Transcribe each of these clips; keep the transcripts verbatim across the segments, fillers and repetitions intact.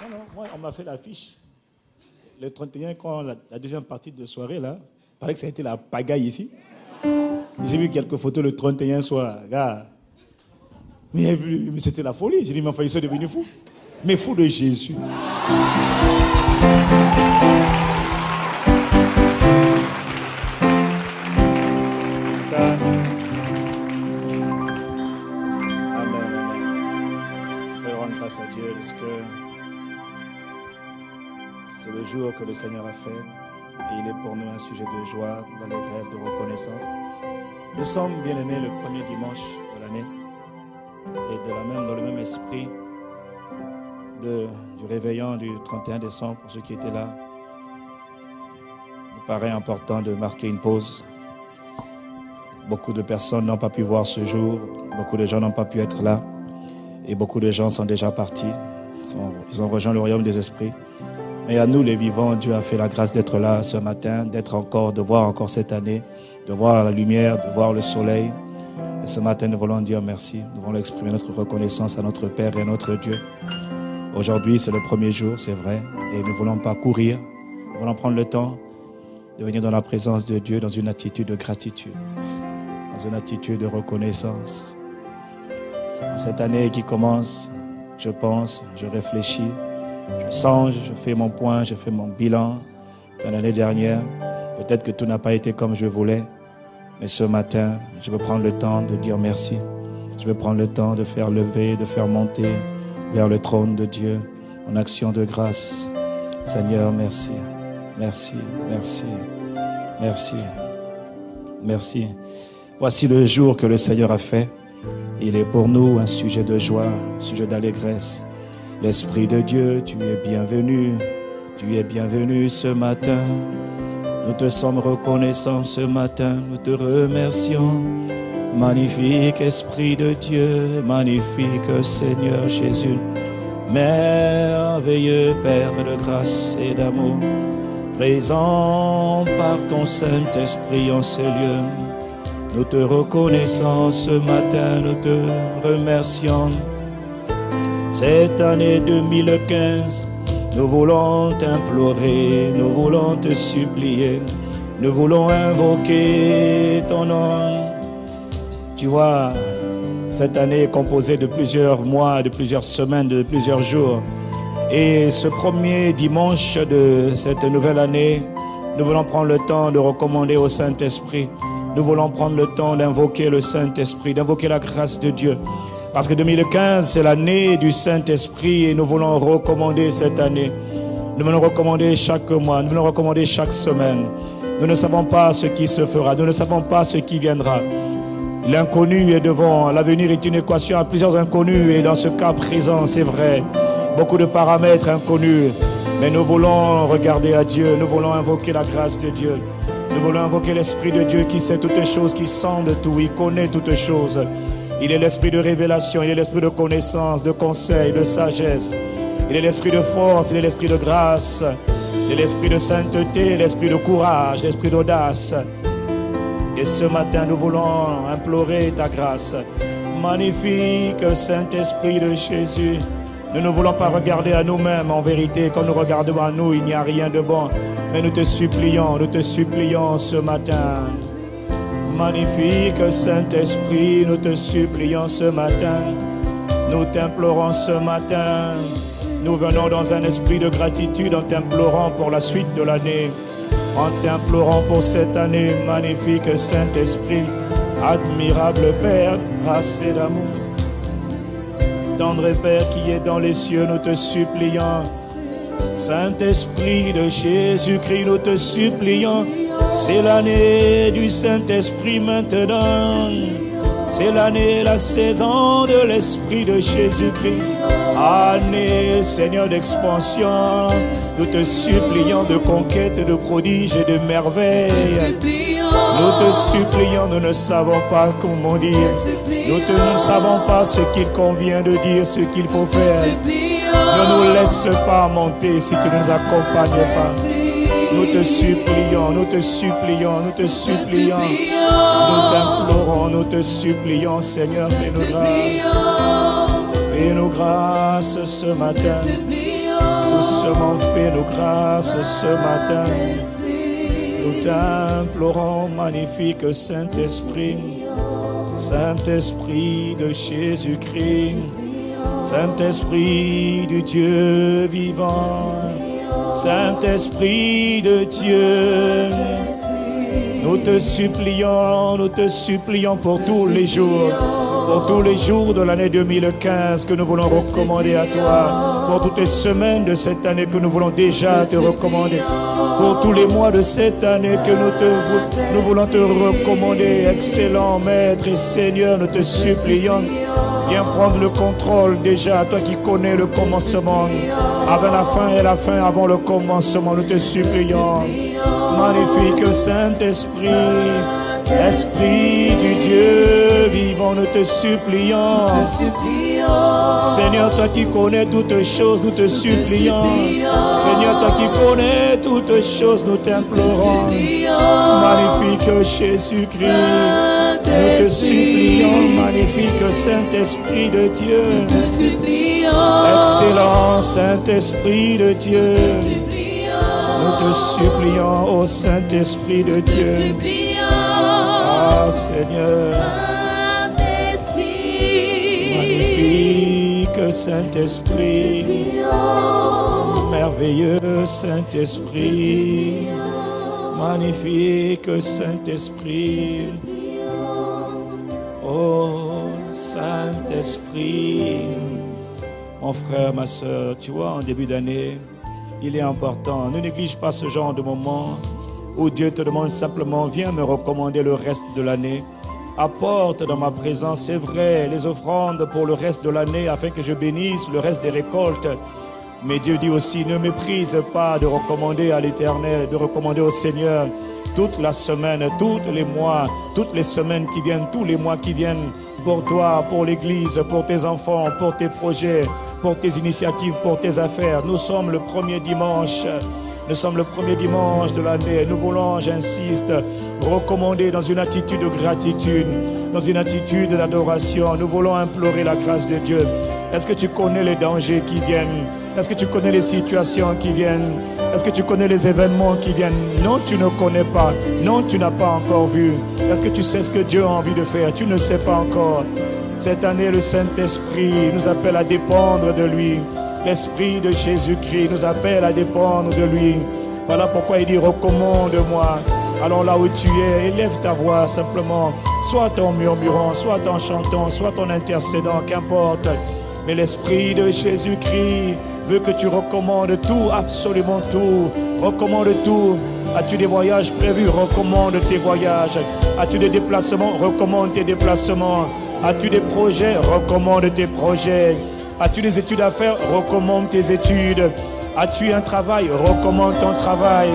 Non, non, moi, on m'a fait l'affiche. Le trente et un, quand la, la deuxième partie de soirée, là, il paraît que ça a été la pagaille ici. J'ai vu quelques photos le trente et un soir. Regarde. Mais, mais c'était la folie. J'ai dit, mais enfin, ils sont devenus fous. Mais fous de Jésus. C'est le jour que le Seigneur a fait et il est pour nous un sujet de joie, d'allégresse, de reconnaissance. Nous sommes bien aimés le premier dimanche de l'année et de la même, dans le même esprit de, du réveillon du trente et un décembre pour ceux qui étaient là. Il me paraît important de marquer une pause. Beaucoup de personnes n'ont pas pu voir ce jour, beaucoup de gens n'ont pas pu être là et beaucoup de gens sont déjà partis. Ils, sont, ils ont rejoint le royaume des esprits. Mais à nous les vivants, Dieu a fait la grâce d'être là ce matin, d'être encore, de voir encore cette année, de voir la lumière, de voir le soleil. Et ce matin, nous voulons dire merci. Nous voulons exprimer notre reconnaissance à notre Père et à notre Dieu. Aujourd'hui, c'est le premier jour, c'est vrai. Et nous ne voulons pas courir. Nous voulons prendre le temps de venir dans la présence de Dieu dans une attitude de gratitude, dans une attitude de reconnaissance. En cette année qui commence, je pense, je réfléchis, je songe, je fais mon point, je fais mon bilan de l'année dernière. Peut-être que tout n'a pas été comme je voulais, mais ce matin, je veux prendre le temps de dire merci. Je veux prendre le temps de faire lever, de faire monter vers le trône de Dieu en action de grâce. Seigneur, merci, merci, merci, merci, merci. Voici le jour que le Seigneur a fait. Il est pour nous un sujet de joie, un sujet d'allégresse. L'Esprit de Dieu, tu es bienvenu, tu es bienvenu ce matin. Nous te sommes reconnaissants ce matin, nous te remercions. Magnifique Esprit de Dieu, magnifique Seigneur Jésus, merveilleux Père de grâce et d'amour, présent par ton Saint-Esprit en ce lieu. Nous te reconnaissons ce matin, nous te remercions. Cette année deux mille quinze, nous voulons t'implorer, nous voulons te supplier, nous voulons invoquer ton nom. Tu vois, cette année est composée de plusieurs mois, de plusieurs semaines, de plusieurs jours. Et ce premier dimanche de cette nouvelle année, nous voulons prendre le temps de recommander au Saint-Esprit. Nous voulons prendre le temps d'invoquer le Saint-Esprit, d'invoquer la grâce de Dieu. Parce que deux mille quinze, c'est l'année du Saint-Esprit et nous voulons recommander cette année. Nous voulons recommander chaque mois, nous voulons recommander chaque semaine. Nous ne savons pas ce qui se fera, nous ne savons pas ce qui viendra. L'inconnu est devant, l'avenir est une équation à plusieurs inconnus et dans ce cas présent, c'est vrai, beaucoup de paramètres inconnus. Mais nous voulons regarder à Dieu, nous voulons invoquer la grâce de Dieu. Nous voulons invoquer l'Esprit de Dieu qui sait toutes choses, qui sonde tout, il connaît toutes choses. Il est l'esprit de révélation, il est l'esprit de connaissance, de conseil, de sagesse. Il est l'esprit de force, il est l'esprit de grâce. Il est l'esprit de sainteté, l'esprit de courage, l'esprit d'audace. Et ce matin, nous voulons implorer ta grâce. Magnifique Saint-Esprit de Jésus. Nous ne voulons pas regarder à nous-mêmes en vérité. Quand nous regardons à nous, il n'y a rien de bon. Mais nous te supplions, nous te supplions ce matin. Magnifique Saint-Esprit, nous te supplions ce matin. Nous t'implorons ce matin. Nous venons dans un esprit de gratitude en t'implorant pour la suite de l'année. En t'implorant pour cette année, magnifique Saint-Esprit. Admirable Père, grâce et d'amour. Tendre Père qui est dans les cieux, nous te supplions. Saint-Esprit de Jésus-Christ, nous te supplions. C'est l'année du Saint-Esprit maintenant. C'est l'année, la saison de l'Esprit de Jésus-Christ. Année, Seigneur, d'expansion. Nous te supplions de conquête, de prodiges et de merveilles. Nous te supplions, nous ne savons pas comment dire. Nous te, ne savons pas ce qu'il convient de dire, ce qu'il faut faire. Ne nous laisse pas monter si tu ne nous accompagnes pas. Nous te supplions, nous te supplions, nous te supplions. Nous t'implorons, nous te supplions, Seigneur, fais-nous grâce. Fais-nous grâce ce matin. fais-nous grâce ce matin. Nous t'implorons, magnifique Saint-Esprit, Saint-Esprit de Jésus-Christ, Saint-Esprit du Dieu vivant, Saint-Esprit de Dieu, nous te supplions, nous te supplions pour tous les jours, pour tous les jours de l'année deux mille quinze que nous voulons recommander à toi, pour toutes les semaines de cette année que nous voulons déjà te recommander, pour tous les mois de cette année que nous, te, nous voulons te recommander, excellent Maître et Seigneur, nous te supplions. Viens prendre le contrôle déjà, toi qui connais le commencement, avant la fin et la fin avant le commencement, nous te supplions. Magnifique Saint-Esprit, Esprit du Dieu vivant, nous te supplions. Seigneur, toi qui connais toutes choses, nous te supplions. Seigneur, toi qui connais toutes choses, nous t'implorons. Magnifique Jésus-Christ, nous te supplions, magnifique Saint-Esprit de Dieu. Excellent Saint-Esprit de Dieu. Nous te supplions, ô Saint-Esprit de Dieu. Ah Seigneur. Magnifique Saint-Esprit. Merveilleux Saint-Esprit. Magnifique Saint-Esprit. Oh Saint-Esprit, mon frère, ma soeur, tu vois, en début d'année, il est important, ne néglige pas ce genre de moment où Dieu te demande simplement, viens me recommander le reste de l'année. Apporte dans ma présence, c'est vrai, les offrandes pour le reste de l'année afin que je bénisse le reste des récoltes. Mais Dieu dit aussi, ne méprise pas de recommander à l'Éternel, de recommander au Seigneur toute la semaine, tous les mois, toutes les semaines qui viennent, tous les mois qui viennent pour toi, pour l'Église, pour tes enfants, pour tes projets, pour tes initiatives, pour tes affaires. Nous sommes le premier dimanche, nous sommes le premier dimanche de l'année. Nous voulons, j'insiste, recommander dans une attitude de gratitude, dans une attitude d'adoration. Nous voulons implorer la grâce de Dieu. Est-ce que tu connais les dangers qui viennent? Est-ce que tu connais les situations qui viennent? Est-ce que tu connais les événements qui viennent? Non, tu ne connais pas. Non, tu n'as pas encore vu. Est-ce que tu sais ce que Dieu a envie de faire? Tu ne sais pas encore. Cette année, le Saint-Esprit nous appelle à dépendre de lui. L'Esprit de Jésus-Christ nous appelle à dépendre de lui. Voilà pourquoi il dit, recommande-moi. Alors là où tu es, élève ta voix simplement. Soit en murmurant, soit en chantant, soit en intercédant, qu'importe. Mais l'Esprit de Jésus-Christ veut que tu recommandes tout, absolument tout. Recommande tout. As-tu des voyages prévus? Recommande tes voyages. As-tu des déplacements? Recommande tes déplacements. As-tu des projets? Recommande tes projets. As-tu des études à faire? Recommande tes études. As-tu un travail? Recommande ton travail.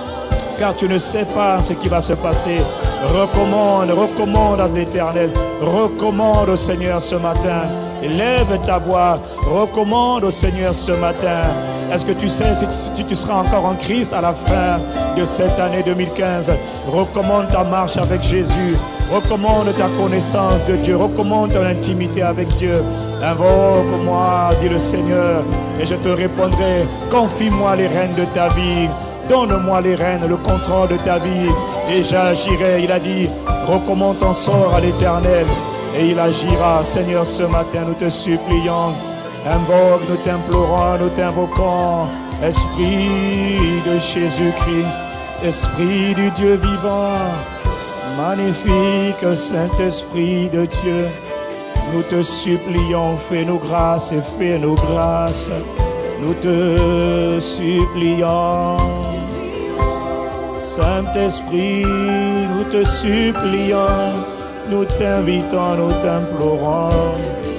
Car tu ne sais pas ce qui va se passer. Recommande, recommande à l'Éternel. Recommande au Seigneur ce matin. Élève ta voix. Recommande au Seigneur ce matin. Est-ce que tu sais si tu, tu seras encore en Christ à la fin de cette année deux mille quinze? Recommande ta marche avec Jésus. Recommande ta connaissance de Dieu. Recommande ton intimité avec Dieu. Invoque-moi, dit le Seigneur, et je te répondrai. Confie-moi les rênes de ta vie. Donne-moi les rênes, le contrôle de ta vie, et j'agirai. Il a dit, recommande ton sort à l'Éternel, et il agira. Seigneur, ce matin, nous te supplions. Invoque, nous t'implorons, nous t'invoquons. Esprit de Jésus-Christ, Esprit du Dieu vivant, magnifique Saint-Esprit de Dieu, nous te supplions, fais-nous grâce et fais-nous grâce. Nous te supplions. Saint-Esprit, nous te supplions, nous t'invitons, nous t'implorons.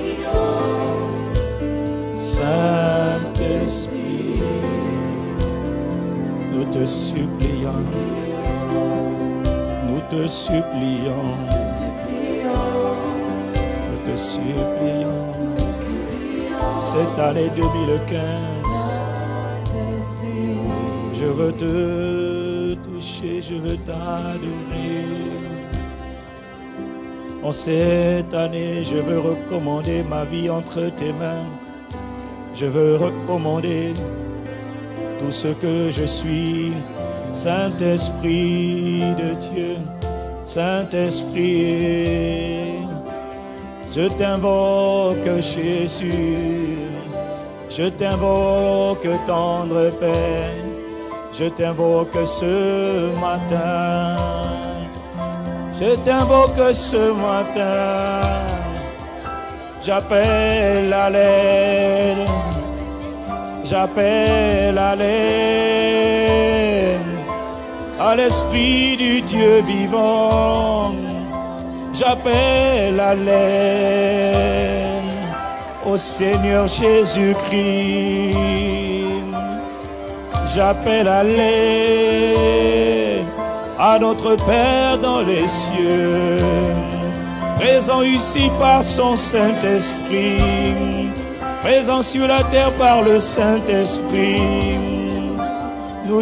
Saint-Esprit, nous te supplions, nous te supplions, nous te supplions. Cette année deux mille quinze, je veux te toucher, je veux t'adorer. En cette année, je veux recommander ma vie entre tes mains. Je veux recommander tout ce que je suis. Saint-Esprit de Dieu, Saint-Esprit, je t'invoque Jésus, je t'invoque tendre Père, je t'invoque ce matin, je t'invoque ce matin, j'appelle à l'aide, j'appelle à l'aide, à l'Esprit du Dieu vivant, j'appelle à l'aide au Seigneur Jésus-Christ, j'appelle à l'aide à notre Père dans les cieux, présent ici par son Saint-Esprit, présent sur la terre par le Saint-Esprit. Nous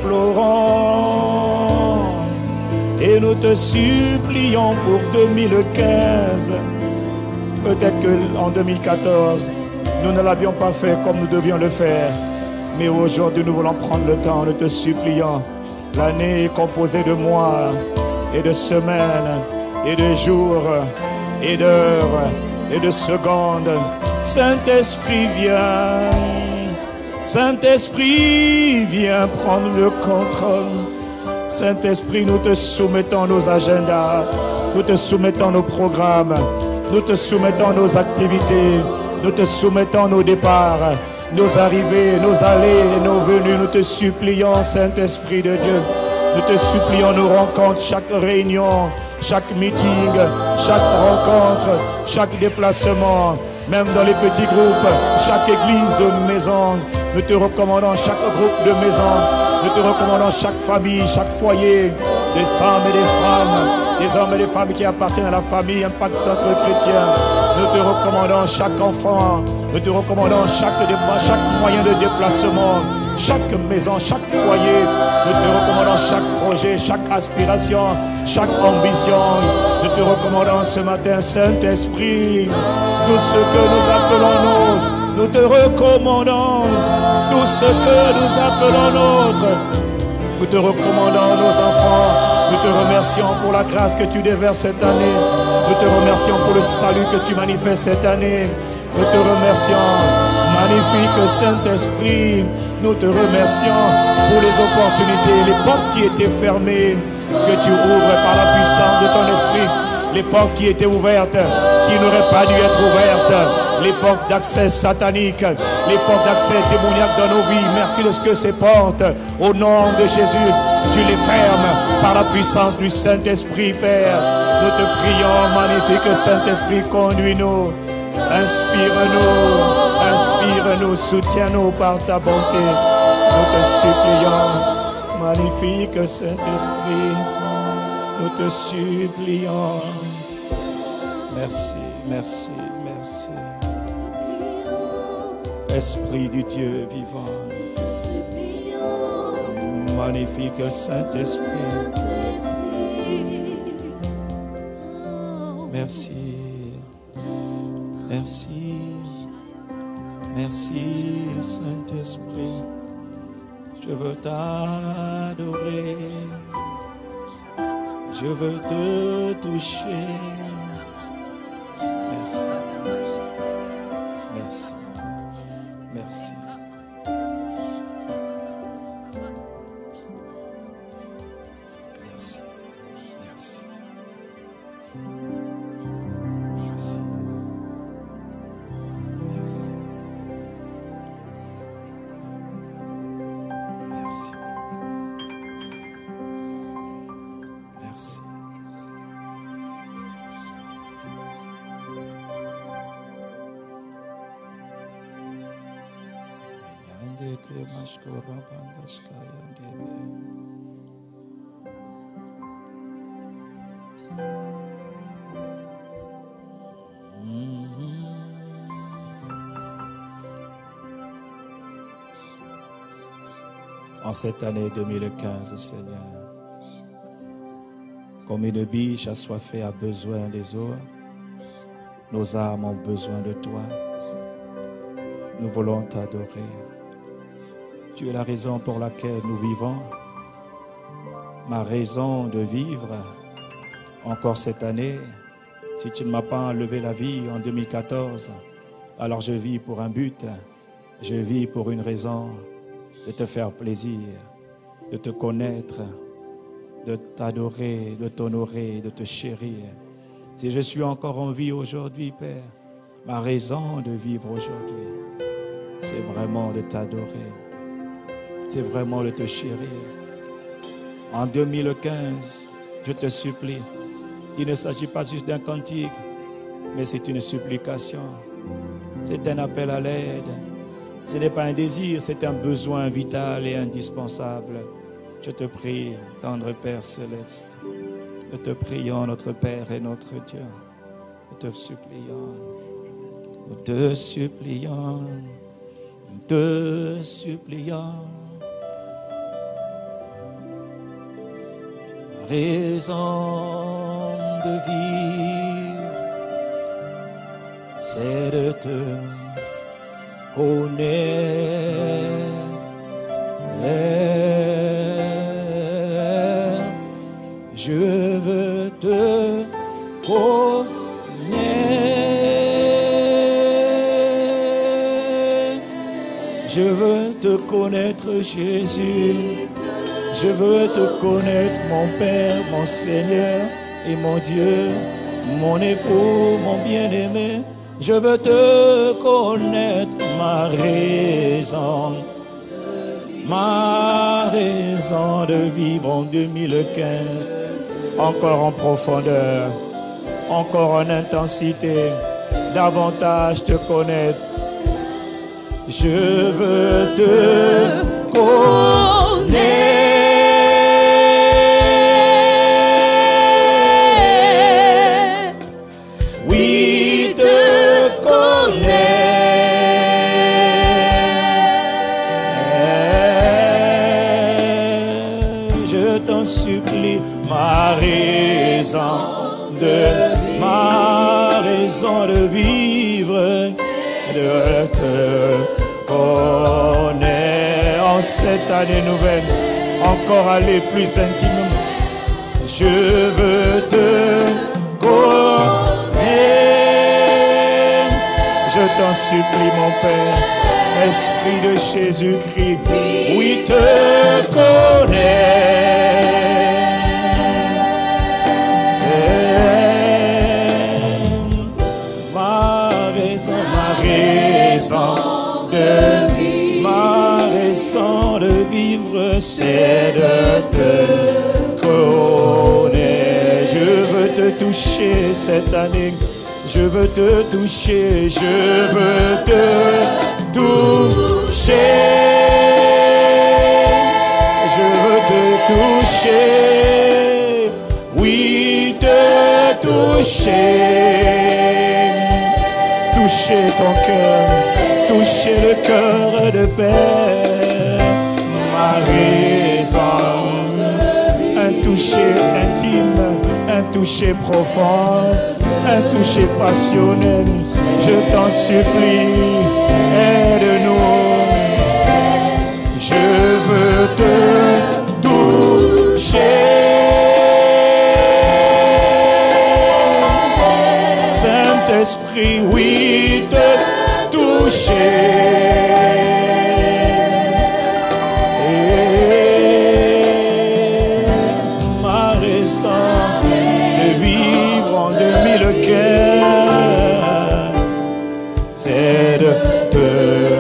t'implorons et nous te supplions pour deux mille quinze. Peut-être qu'en deux mille quatorze, nous ne l'avions pas fait comme nous devions le faire. Mais aujourd'hui, nous voulons prendre le temps, nous te supplions. L'année est composée de mois et de semaines et de jours et d'heures et de secondes. Saint-Esprit, viens. Saint-Esprit, viens prendre le contrôle. Saint-Esprit, nous te soumettons nos agendas, nous te soumettons nos programmes, nous te soumettons nos activités, nous te soumettons nos départs, nos arrivées, nos allées et nos venues. Nous te supplions, Saint-Esprit de Dieu, nous te supplions nos rencontres, chaque réunion, chaque meeting, chaque rencontre, chaque déplacement, même dans les petits groupes, chaque église de maison. Nous te recommandons chaque groupe de maison, nous te recommandons chaque famille, chaque foyer, des hommes et des femmes, des hommes et des femmes qui appartiennent à la famille Impact Centre Chrétien. Nous te recommandons chaque enfant, nous te recommandons chaque, chaque moyen de déplacement, chaque maison, chaque foyer. Nous te recommandons chaque projet, chaque aspiration, chaque ambition. Nous te recommandons ce matin, Saint-Esprit, tout ce que nous appelons nous. Nous te recommandons tout ce que nous appelons nôtre. Nous te recommandons nos enfants. Nous te remercions pour la grâce que tu déverses cette année. Nous te remercions pour le salut que tu manifestes cette année. Nous te remercions, magnifique Saint-Esprit. Nous te remercions pour les opportunités, les portes qui étaient fermées, que tu ouvres par la puissance de ton esprit. Les portes qui étaient ouvertes, qui n'auraient pas dû être ouvertes. Les portes d'accès sataniques, les portes d'accès démoniaques dans nos vies. Merci de ce que ces portes, au nom de Jésus, tu les fermes par la puissance du Saint-Esprit, Père. Nous te prions, magnifique Saint-Esprit, conduis-nous, inspire-nous, inspire-nous, soutiens-nous par ta bonté. Nous te supplions, magnifique Saint-Esprit, nous te supplions. Merci, merci, merci. Esprit du Dieu vivant, magnifique Saint-Esprit, merci, merci, merci Saint-Esprit, je veux t'adorer, je veux te toucher, merci, merci. Merci. Merci. Merci. Merci. Merci. Merci. Merci. En cette année deux mille quinze, Seigneur, comme une biche assoiffée a besoin des eaux, nos âmes ont besoin de toi. Nous voulons t'adorer. Tu es la raison pour laquelle nous vivons. Ma raison de vivre encore cette année. Si tu ne m'as pas enlevé la vie en deux mille quatorze, alors je vis pour un but. Je vis pour une raison, de te faire plaisir, de te connaître, de t'adorer, de t'honorer, de te chérir. Si je suis encore en vie aujourd'hui, Père, ma raison de vivre aujourd'hui, c'est vraiment de t'adorer. C'est vraiment de te chérir. En deux mille quinze, je te supplie, il ne s'agit pas juste d'un cantique, mais c'est une supplication. C'est un appel à l'aide. Ce n'est pas un désir, c'est un besoin vital et indispensable. Je te prie, tendre Père céleste, nous te prions, notre Père et notre Dieu. Nous te supplions, nous te supplions, nous te supplions. Raison de vivre, c'est de te connaître. Je veux te connaître. Je veux te connaître, Jésus. Je veux te connaître, mon Père, mon Seigneur et mon Dieu, mon époux, mon bien-aimé. Je veux te connaître, ma raison, ma raison de vivre en deux mille quinze, encore en profondeur, encore en intensité, davantage te connaître. Je veux te connaître. Ma raison de ma raison de vivre, de te connaître en cette année nouvelle, encore aller plus intimement. Je veux te connaître. Je t'en supplie, mon Père, Esprit de Jésus-Christ, oui, te connaître. De ma raison de vivre, c'est de te connaître. Je veux te toucher cette année. Je veux te toucher. Je veux te toucher. Je veux te toucher. Oui, te toucher. Toucher ton cœur, toucher le cœur de Père, ma raison, un toucher intime, un toucher profond, un toucher passionnel. Je t'en supplie, aide-nous. Je veux te toucher. Saint-Esprit, oui, te toucher. Et ma raison de vivre en deux mille quinze, c'est de te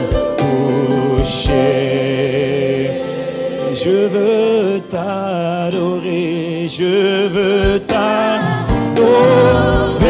toucher. Je veux t'adorer, je veux t'adorer.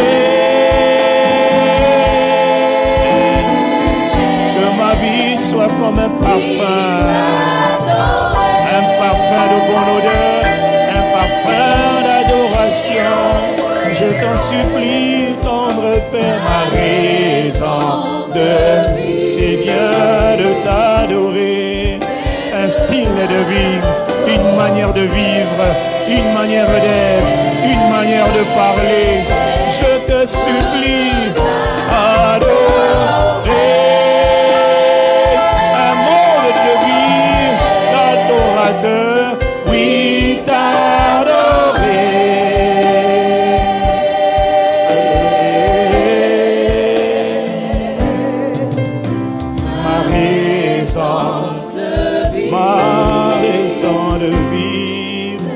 Soit comme un parfum, un parfum de bonne odeur, un parfum d'adoration. Je t'en supplie, tendre Père, ma raison de, c'est bien de t'adorer. Un style de vie, une manière de vivre, une manière d'être, une manière de parler. Je te supplie, adorer. raison de vivre,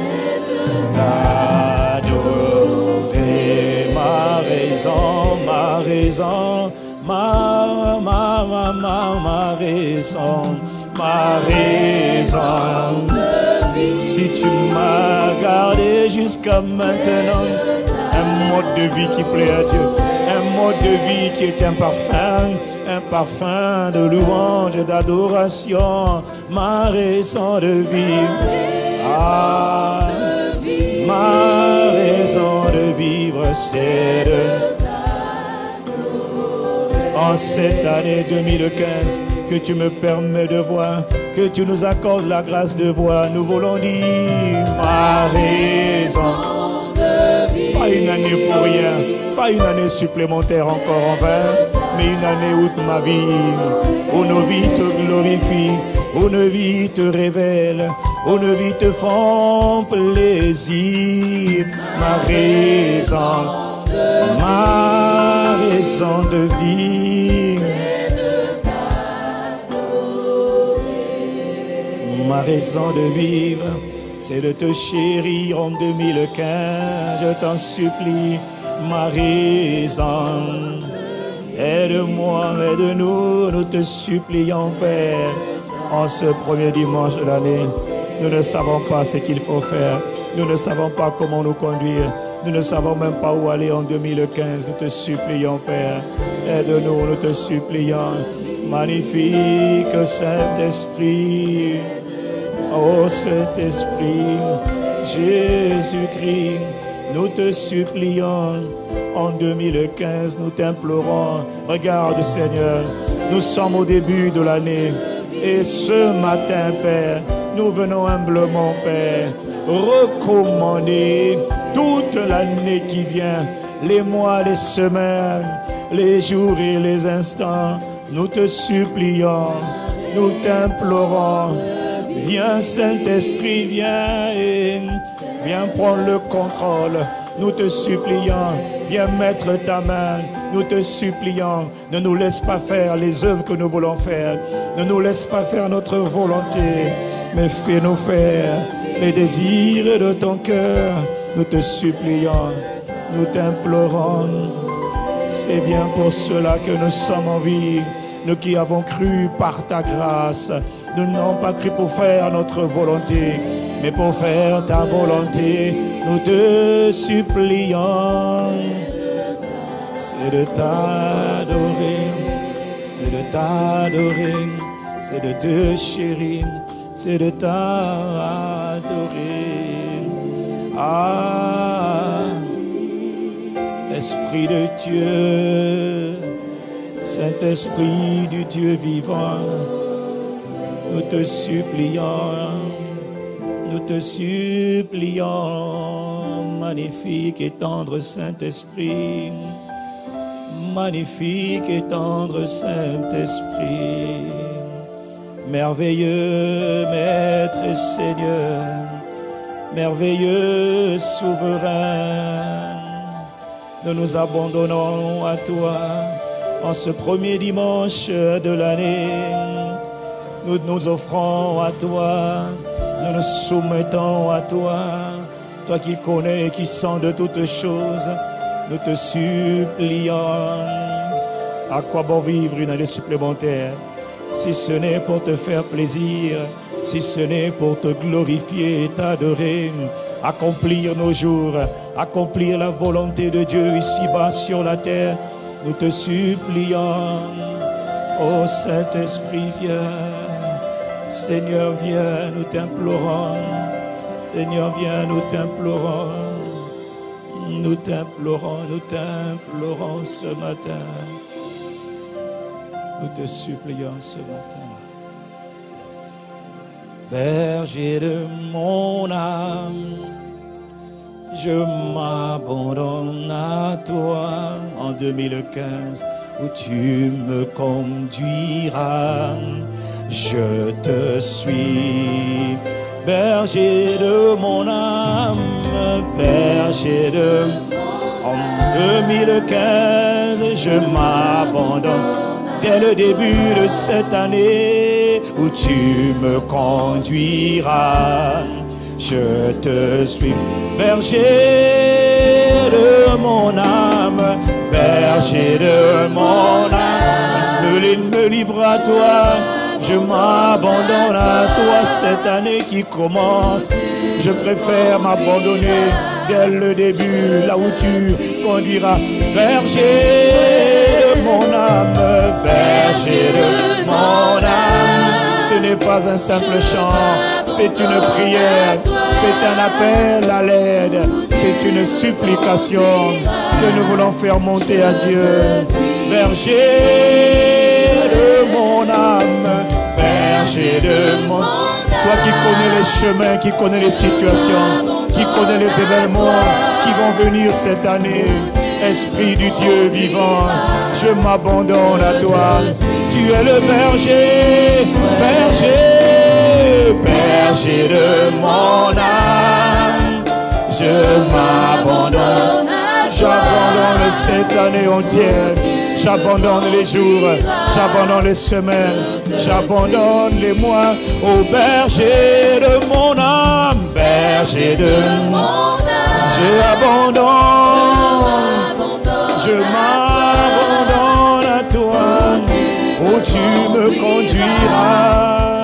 t'adorer, ma raison, ma raison, ma, ma, ma, ma, ma raison, ma raison. Si tu m'as gardé jusqu'à maintenant, un mode de vie qui plaît à Dieu, un mode de vie qui est un parfum, un parfum de louange et d'adoration, ma raison de vivre, ah, ma raison de vivre, c'est de... En cette année deux mille quinze, que tu me permets de voir, que tu nous accordes la grâce de voir, nous voulons dire ma raison. Pas une année pour rien, pas une année supplémentaire encore en vain, mais une année où ma vie, où nos vies te glorifient, où nos vies te révèlent, où nos vies te font plaisir. Ma raison, ma raison de vivre, ma raison de vivre, c'est de te chérir en deux mille quinze. Je t'en supplie, ma raison. Aide-moi, aide-nous, nous te supplions, Père. En ce premier dimanche de l'année, nous ne savons pas ce qu'il faut faire. Nous ne savons pas comment nous conduire. Nous ne savons même pas où aller en deux mille quinze. Nous te supplions, Père. Aide-nous, nous te supplions. Magnifique Saint-Esprit. Oh Saint-Esprit, Jésus-Christ, nous te supplions. En deux mille quinze, nous t'implorons. Regarde, Seigneur, nous sommes au début de l'année. Et ce matin, Père, nous venons humblement, Père, recommander toute l'année qui vient, les mois, les semaines, les jours et les instants. Nous te supplions, nous t'implorons. Viens, Saint-Esprit, viens et viens prendre le contrôle. Nous te supplions, viens mettre ta main. Nous te supplions, ne nous laisse pas faire les œuvres que nous voulons faire. Ne nous laisse pas faire notre volonté, mais fais-nous faire les désirs de ton cœur. Nous te supplions, nous t'implorons. C'est bien pour cela que nous sommes en vie. Nous qui avons cru par ta grâce. Nous n'avons pas cru pour faire notre volonté, mais pour faire ta volonté. Nous te supplions. C'est de t'adorer, c'est de t'adorer, c'est de te chérir, c'est de t'adorer. Ah, Esprit de Dieu, Saint-Esprit du Dieu vivant, nous te supplions, nous te supplions, magnifique et tendre Saint-Esprit, magnifique et tendre Saint-Esprit, merveilleux Maître et Seigneur, merveilleux Souverain, nous nous abandonnons à toi en ce premier dimanche de l'année. Nous nous offrons à toi, nous nous soumettons à toi, toi qui connais et qui sens de toutes choses. Nous te supplions. À quoi bon vivre une année supplémentaire si ce n'est pour te faire plaisir, si ce n'est pour te glorifier et t'adorer, accomplir nos jours, accomplir la volonté de Dieu ici-bas sur la terre. Nous te supplions. Ô Saint-Esprit, viens. Seigneur, viens, nous t'implorons. Seigneur, viens, nous t'implorons. Nous t'implorons, nous t'implorons ce matin. Nous te supplions ce matin. Berger de mon âme, je m'abandonne à toi en deux mille quinze, où tu me conduiras. Je te suis, berger de mon âme, berger de... En deux mille quinze, je m'abandonne. Dès le début de cette année, où tu me conduiras. Je te suis, berger de mon âme, berger de mon âme. Me, me livre à toi, je m'abandonne à toi cette année qui commence. Je préfère m'abandonner dès le début, là où tu conduiras. Berger de mon âme, berger de mon âme. Ce n'est pas un simple chant, c'est une prière, c'est un appel à l'aide, c'est une supplication que nous voulons faire monter à Dieu. Berger de mon âme, berger de mon âme. Toi qui connais les chemins, qui connais les situations, qui connais les événements qui vont venir cette année, Esprit du Dieu vivant, je m'abandonne à toi. Tu es le berger, berger, berger de mon âme. Je m'abandonne, j'abandonne cette année entière. J'abandonne les jours, j'abandonne les semaines, j'abandonne les mois au berger de mon âme, berger de mon âme. Je abandonne, je m'abandonne à toi, où tu me conduiras.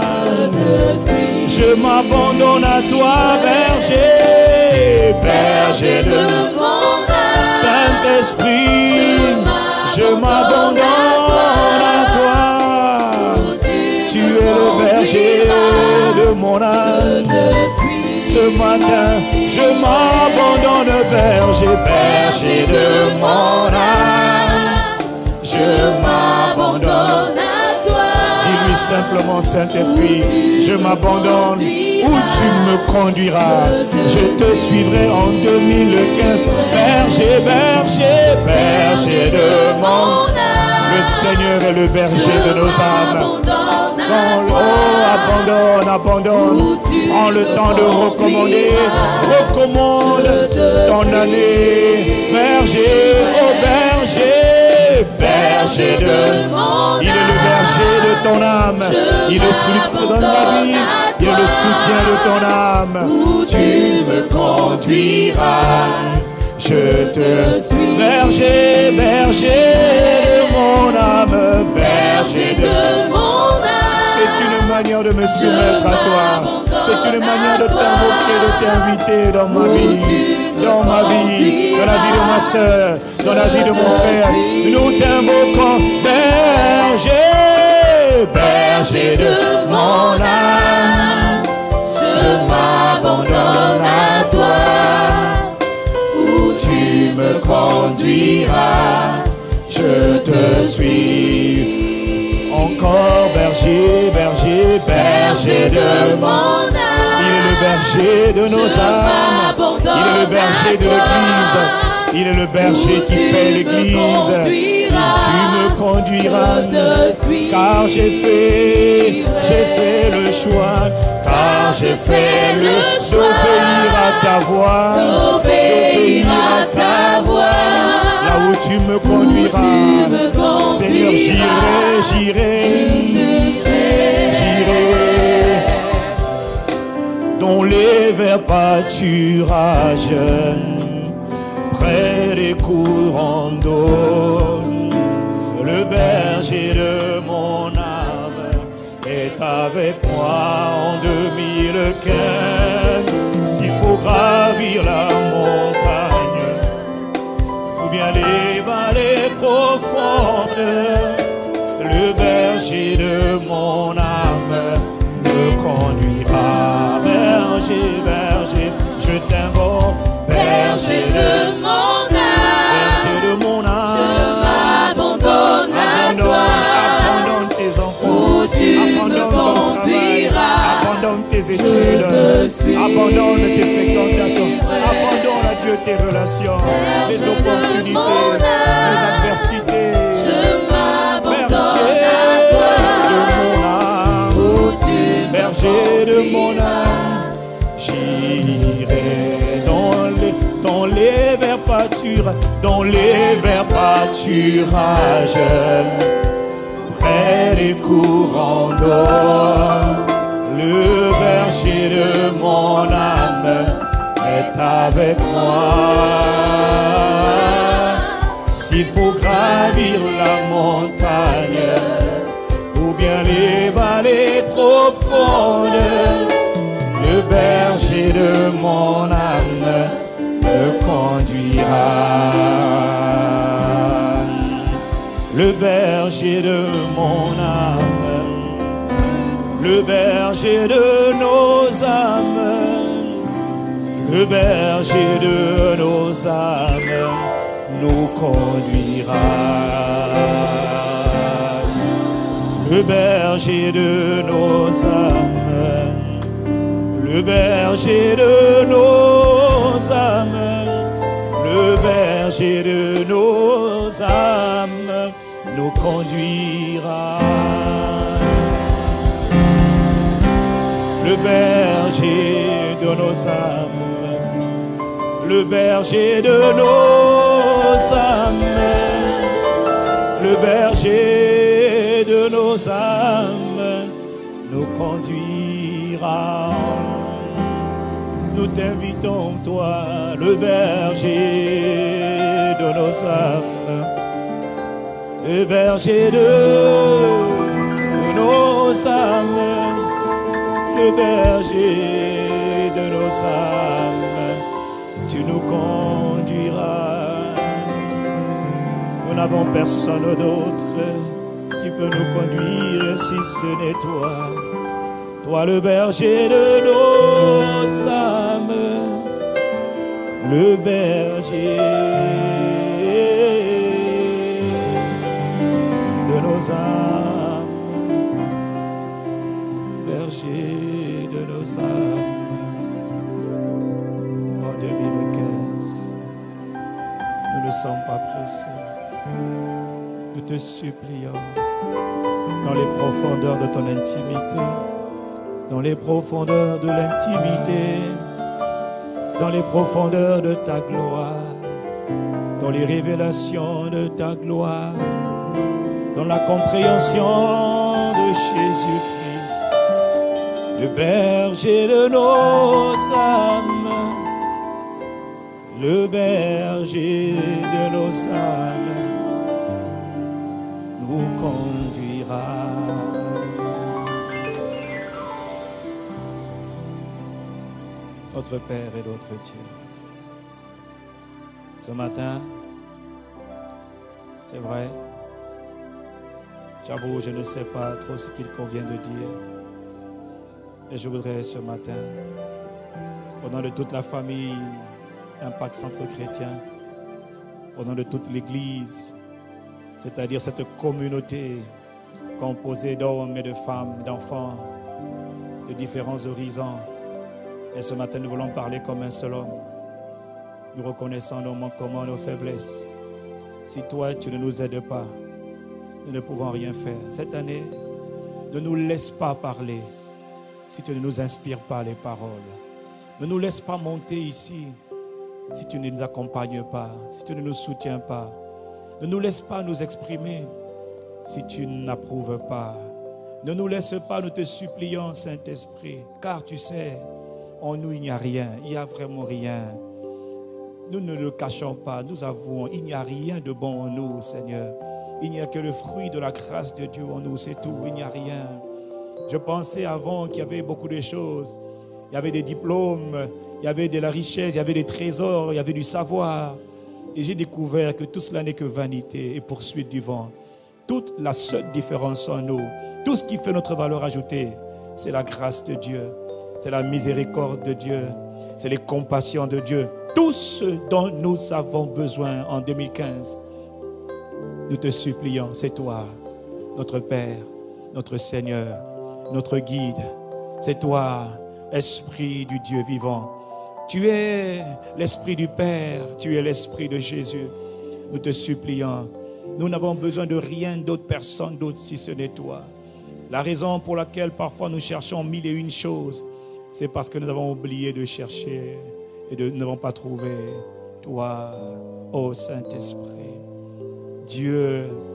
Je m'abandonne à toi, berger, berger de mon âme. Saint-Esprit, je m'abandonne à toi. Tu es le berger de mon âme. Ce matin, je m'abandonne, berger, berger de mon âme. Je m'abandonne à toi. Dis-lui simplement, Saint-Esprit, je m'abandonne, où tu me conduiras. Je te suivrai en deux mille quinze. Berger, berger, berger de mon âme. Le Seigneur est le berger de nos âmes. Oh, abandonne, abandonne. Prends le temps de recommander. Recommande ton année. Berger, oh berger, berger de mon âme. Il est le berger de ton âme. Il est celui qui te donne la vie. Il est le soutien de ton âme. Tu me conduiras. Je te suis. Berger, berger de mon âme. Berger de mon âme. C'est une manière de me soumettre à toi. C'est une manière de t'invoquer, de t'inviter dans ma vie. Dans ma vie, dans la vie de ma soeur, dans la vie de mon frère. Nous t'invoquons, berger, berger de mon âme. Je m'abandonne à toi, où tu me conduiras. Je te suis. Encore berger, berger, berger de mon âme. Il est le berger de nos âmes. Il est le berger de l'église. Il est le berger qui paie l'église. Tu me conduiras, car j'ai fait, j'ai fait le choix, car j'ai fait le choix d'obéir à ta voix, d'obéir à ta voix. Là où tu me conduiras, Seigneur, j'irai, j'irai, j'irai. Dans les verts pâturages, près des courants d'eau, le berger de mon âme est avec moi en deux mille quinze. S'il faut gravir la montagne, ou bien les vallées profondes, le berger de mon âme me conduira. Berger, berger, je t'invoque, berger de mon âme, berger de mon âme. Je m'abandonne à toi, abandonne tes enfants, abandonne ton travail, abandonne tes études, abandonne tes fréquentations, abandonne à Dieu tes relations, les opportunités, les adversités. Je m'abandonne à toi, berger de mon âme, j'irai dans les, dans les verts pâturages, dans les verts pâturages, paix des courants d'or. Le berger de mon âme est avec moi. S'il faut gravir la montagne ou bien les vallées profondes, le berger de mon âme me conduira. Le berger de mon âme, le berger de nos âmes, le berger de nos âmes nous conduira. Le berger de nos âmes, le berger de nos âmes, le berger de nos âmes nous conduira. Le berger de nos âmes, le berger de nos âmes, le berger de nos âmes nous conduira. Nous t'invitons, toi, le berger de nos âmes, le berger de nos âmes, le berger de nos âmes, tu nous conduiras. Nous n'avons personne d'autre qui peut nous conduire si ce n'est toi. Toi le berger de nos âmes, le berger de nos âmes, berger de nos âmes. En deux mille quinze, nous ne sommes pas pressés. Nous te supplions, dans les profondeurs de ton intimité, dans les profondeurs de l'intimité, dans les profondeurs de ta gloire, dans les révélations de ta gloire, dans la compréhension de Jésus-Christ, le berger de nos âmes, le berger de nos âmes nous conduira. Notre Père et notre Dieu, ce matin, c'est vrai, j'avoue, je ne sais pas trop ce qu'il convient de dire. Et je voudrais ce matin, au nom de toute la famille Impact Centre Chrétien, au nom de toute l'Église, c'est-à-dire cette communauté composée d'hommes et de femmes, d'enfants, de différents horizons. Et ce matin, nous voulons parler comme un seul homme. Nous reconnaissons nos manquements, nos faiblesses. Si toi, tu ne nous aides pas, nous ne pouvons rien faire. Cette année, ne nous laisse pas parler si tu ne nous inspires pas les paroles. Ne nous laisse pas monter ici si tu ne nous accompagnes pas, si tu ne nous soutiens pas. Ne nous laisse pas nous exprimer si tu n'approuves pas. Ne nous laisse pas, nous te supplions, Saint-Esprit, car tu sais, en nous, il n'y a rien, il n'y a vraiment rien. Nous ne le cachons pas, nous avouons, il n'y a rien de bon en nous, Seigneur. Il n'y a que le fruit de la grâce de Dieu en nous, c'est tout, il n'y a rien. Je pensais avant qu'il y avait beaucoup de choses. Il y avait des diplômes, il y avait de la richesse, il y avait des trésors, il y avait du savoir. Et j'ai découvert que tout cela n'est que vanité et poursuite du vent. Toute la seule différence en nous, tout ce qui fait notre valeur ajoutée, c'est la grâce de Dieu. C'est la miséricorde de Dieu, c'est les compassions de Dieu. Tout ce dont nous avons besoin en deux mille quinze, nous te supplions, c'est toi, notre Père, notre Seigneur, notre guide. C'est toi, Esprit du Dieu vivant. Tu es l'Esprit du Père, tu es l'Esprit de Jésus. Nous te supplions, nous n'avons besoin de rien d'autre, personne d'autre si ce n'est toi. La raison pour laquelle parfois nous cherchons mille et une choses, c'est parce que nous avons oublié de chercher et de, nous n'avons pas trouvé toi, ô Saint-Esprit. Dieu,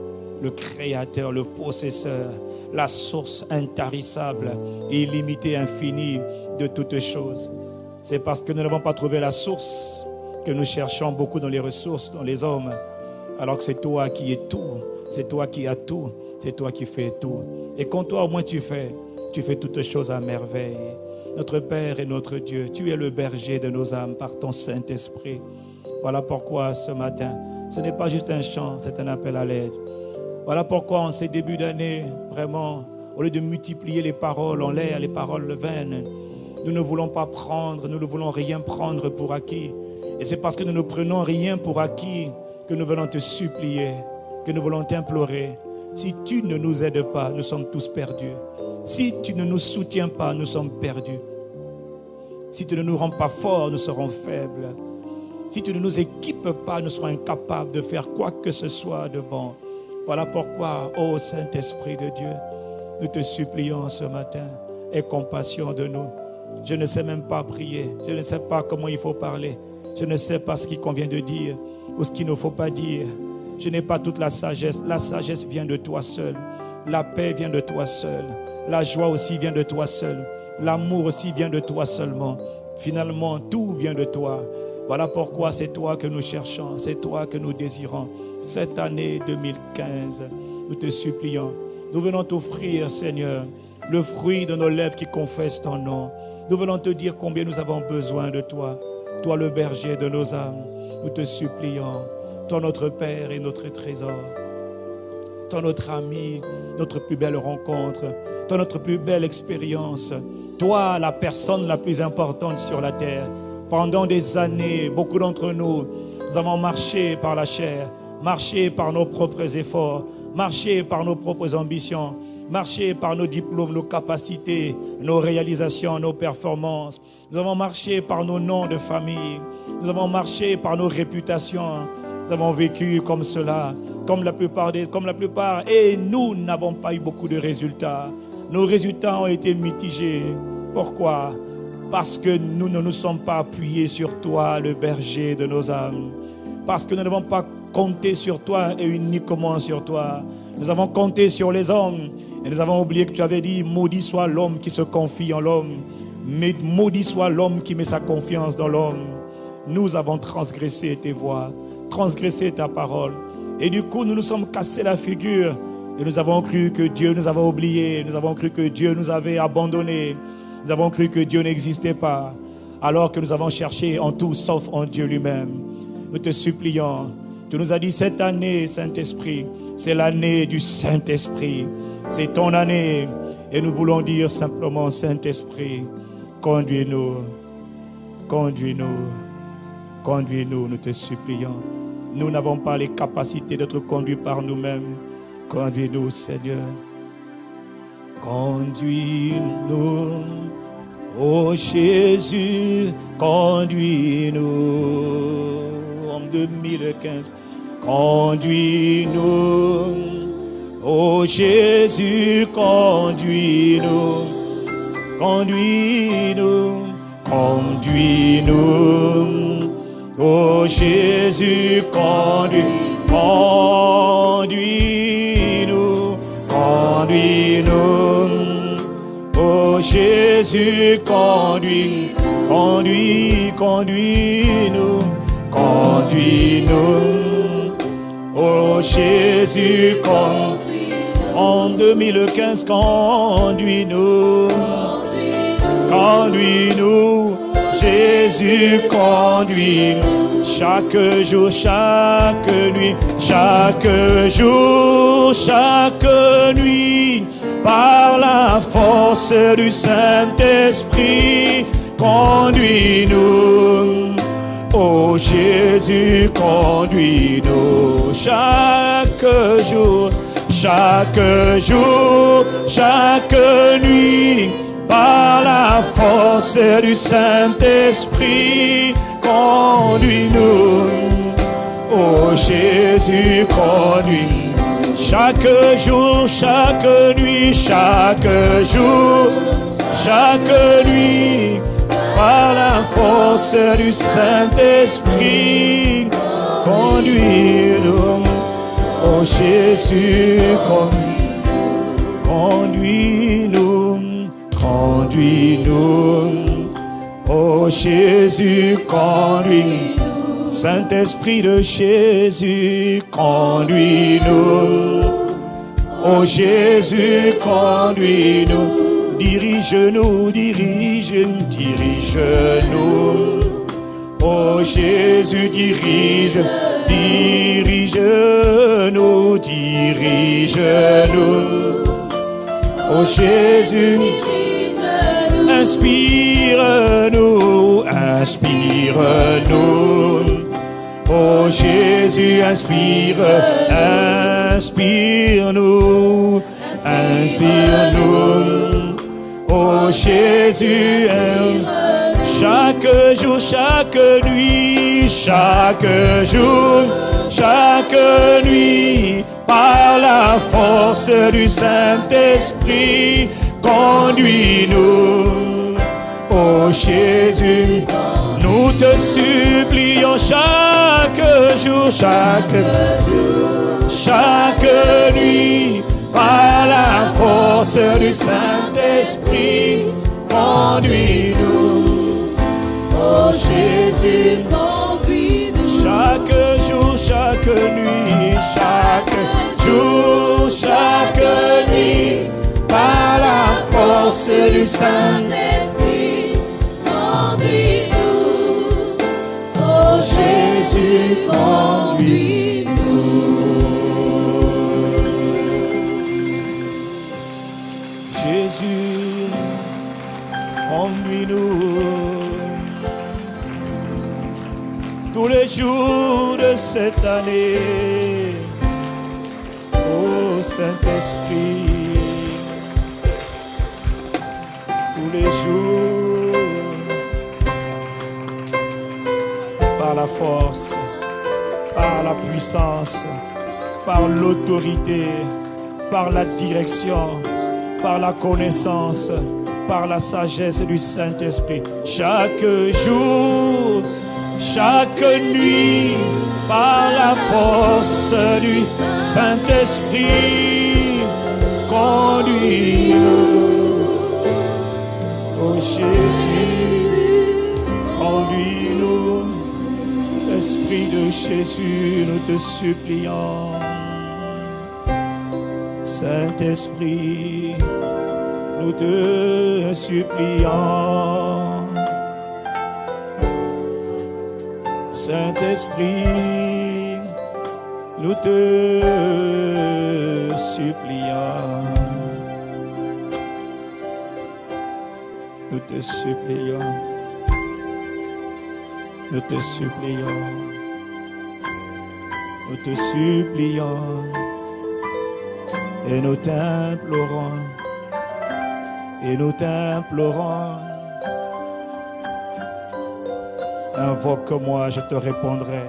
le créateur, le possesseur, la source intarissable, illimitée, infinie de toutes choses. C'est parce que nous n'avons pas trouvé la source que nous cherchons beaucoup dans les ressources, dans les hommes, alors que c'est toi qui es tout, c'est toi qui as tout, c'est toi qui fais tout. Et quand toi au moins tu fais, tu fais toutes choses à merveille. Notre Père et notre Dieu, tu es le berger de nos âmes par ton Saint-Esprit. Voilà pourquoi ce matin, ce n'est pas juste un chant, c'est un appel à l'aide. Voilà pourquoi en ces débuts d'année, vraiment, au lieu de multiplier les paroles en l'air, les paroles vaines, nous ne voulons pas prendre, nous ne voulons rien prendre pour acquis. Et c'est parce que nous ne prenons rien pour acquis que nous venons te supplier, que nous voulons t'implorer. Si tu ne nous aides pas, nous sommes tous perdus. Si tu ne nous soutiens pas, nous sommes perdus. Si tu ne nous rends pas forts, nous serons faibles. Si tu ne nous équipes pas, nous serons incapables de faire quoi que ce soit de bon. Voilà pourquoi, ô Saint-Esprit de Dieu, nous te supplions ce matin, aie compassion de nous. Je ne sais même pas prier, je ne sais pas comment il faut parler, je ne sais pas ce qu'il convient de dire ou ce qu'il ne faut pas dire. Je n'ai pas toute la sagesse, la sagesse vient de toi seul, la paix vient de toi seul, la joie aussi vient de toi seul, l'amour aussi vient de toi seulement. Finalement, tout vient de toi. Voilà pourquoi c'est toi que nous cherchons, c'est toi que nous désirons. Cette année deux mille quinze, nous te supplions. Nous venons t'offrir, Seigneur, le fruit de nos lèvres qui confessent ton nom. Nous venons te dire combien nous avons besoin de toi. Toi, le berger de nos âmes, nous te supplions. Toi, notre Père et notre trésor. Toi, notre ami, notre plus belle rencontre. Toi, notre plus belle expérience. Toi, la personne la plus importante sur la terre. Pendant des années, beaucoup d'entre nous, nous avons marché par la chair, marché par nos propres efforts, marché par nos propres ambitions, marché par nos diplômes, nos capacités, nos réalisations, nos performances. Nous avons marché par nos noms de famille. Nous avons marché par nos réputations. Nous avons vécu comme cela, comme la plupart des, comme la plupart. Et nous n'avons pas eu beaucoup de résultats. Nos résultats ont été mitigés. Pourquoi ? Parce que nous ne nous sommes pas appuyés sur toi, le berger de nos âmes. Parce que nous n'avons pas compté sur toi et uniquement sur toi. Nous avons compté sur les hommes. Et nous avons oublié que tu avais dit, maudit soit l'homme qui se confie en l'homme. Mais maudit soit l'homme qui met sa confiance dans l'homme. Nous avons transgressé tes voies, transgressé ta parole. Et du coup, nous nous sommes cassés la figure. Et nous avons cru que Dieu nous avait oubliés. Nous avons cru que Dieu nous avait abandonnés. Nous avons cru que Dieu n'existait pas, alors que nous avons cherché en tout sauf en Dieu lui-même. Nous te supplions. Tu nous as dit cette année, Saint-Esprit, c'est l'année du Saint-Esprit. C'est ton année. Et nous voulons dire simplement, Saint-Esprit, conduis-nous, conduis-nous, conduis-nous, nous te supplions. Nous n'avons pas les capacités d'être conduits par nous-mêmes. Conduis-nous, Seigneur. Conduis-nous, ô Jésus, conduis-nous en deux mille quinze. Conduis-nous, ô Jésus, conduis-nous, conduis-nous, conduis-nous, ô Jésus, conduis, conduis-nous, conduis-nous. Oh Jésus, conduis, conduis, conduis-nous, conduis-nous. Oh Jésus, conduis, en deux mille quinze, conduis-nous, conduis-nous. Jésus, conduis-nous. Chaque jour, chaque nuit, chaque jour, chaque nuit. Par la force du Saint-Esprit, conduis-nous. Oh Jésus, conduis-nous. Chaque jour, chaque jour, chaque nuit. Par la force du Saint-Esprit, conduis-nous. Oh Jésus, conduis-nous. Chaque jour, chaque nuit, chaque jour, chaque nuit, par la force du Saint-Esprit, conduis-nous, Oh Jésus, conduis-nous, conduis-nous. Oh Jésus, conduis-nous. Saint-Esprit de Jésus, conduis-nous. Oh Jésus, conduis-nous. Dirige-nous, dirige-nous, dirige-nous. Oh Jésus, dirige, dirige-nous, dirige-nous. Oh Jésus, inspire-nous, inspire-nous. Oh Jésus, inspire, inspire-nous, inspire-nous. Oh Jésus, chaque jour, chaque nuit, chaque jour, chaque nuit, par la force du Saint-Esprit, conduis-nous. Oh Jésus, nous te supplions chaque jour, chaque jour, chaque nuit, par la force du Saint-Esprit, conduis-nous. Oh Jésus, conduis-nous. Chaque jour, chaque nuit, chaque jour, chaque nuit, par la force du Saint-Esprit, conduis-nous. Oh Jésus, conduis-nous. Jésus, conduis-nous. Tous les jours de cette année, ô Saint-Esprit, tous les jours, par la force, par la puissance, par l'autorité, par la direction, par la connaissance, par la sagesse du Saint-Esprit, chaque jour, chaque nuit, par la force du Saint-Esprit, conduis-nous. Oh Jésus, conduis-nous. Esprit de Jésus, nous te supplions. Saint-Esprit, nous te supplions. Saint-Esprit, nous te supplions. Nous te supplions. Nous te supplions. Nous te supplions. Et nous t'implorons. Et nous t'implorons. Invoque-moi, je te répondrai.